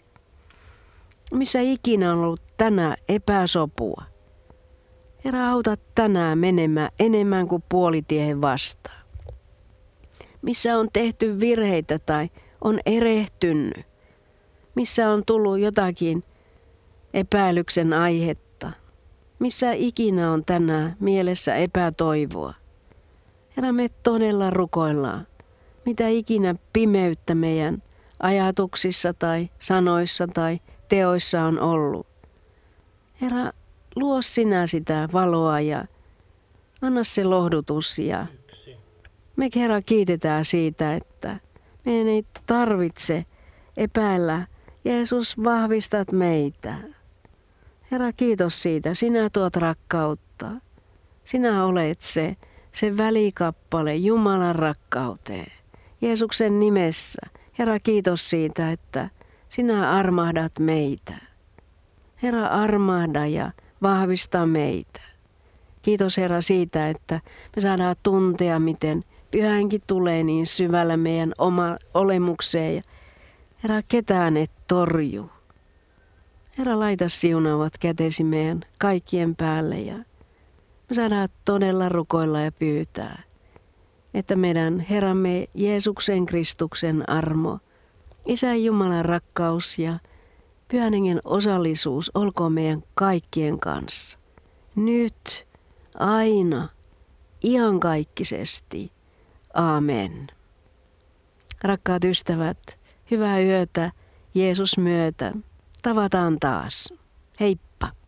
Missä ikinä on ollut tänään epäsopua. Herra, auta tänään menemään enemmän kuin puolitiehen vastaan. Missä on tehty virheitä tai on erehtynyt. Missä on tullut jotakin epäilyksen aihetta. Missä ikinä on tänään mielessä epätoivoa. Herra, me todella rukoillaan. Mitä ikinä pimeyttä meidän ajatuksissa tai sanoissa tai teoissa on ollut. Herra, luo sinä sitä valoa ja anna se lohdutus. Ja me, Herra, kiitetään siitä, että meidän ei tarvitse epäillä. Jeesus, vahvistat meitä. Herra, kiitos siitä. Sinä tuot rakkautta. Sinä olet se, se välikappale Jumalan rakkauteen. Jeesuksen nimessä. Herra, kiitos siitä, että sinä armahdat meitä. Herra, armahda ja vahvista meitä. Kiitos, Herra, siitä, että me saadaan tuntea, miten Pyhä Henki tulee niin syvällä meidän oma olemukseen. Ja Herra, ketään et torju. Herra, laita siunaavat kätesi meidän kaikkien päälle ja me saadaan todella rukoilla ja pyytää, että meidän Herramme Jeesuksen Kristuksen armo, Isän Jumalan rakkaus ja Pyhän Hengen osallisuus olkoon meidän kaikkien kanssa. Nyt, aina, iankaikkisesti. Aamen. Rakkaat ystävät, hyvää yötä Jeesus myötä. Tavataan taas. Heippa!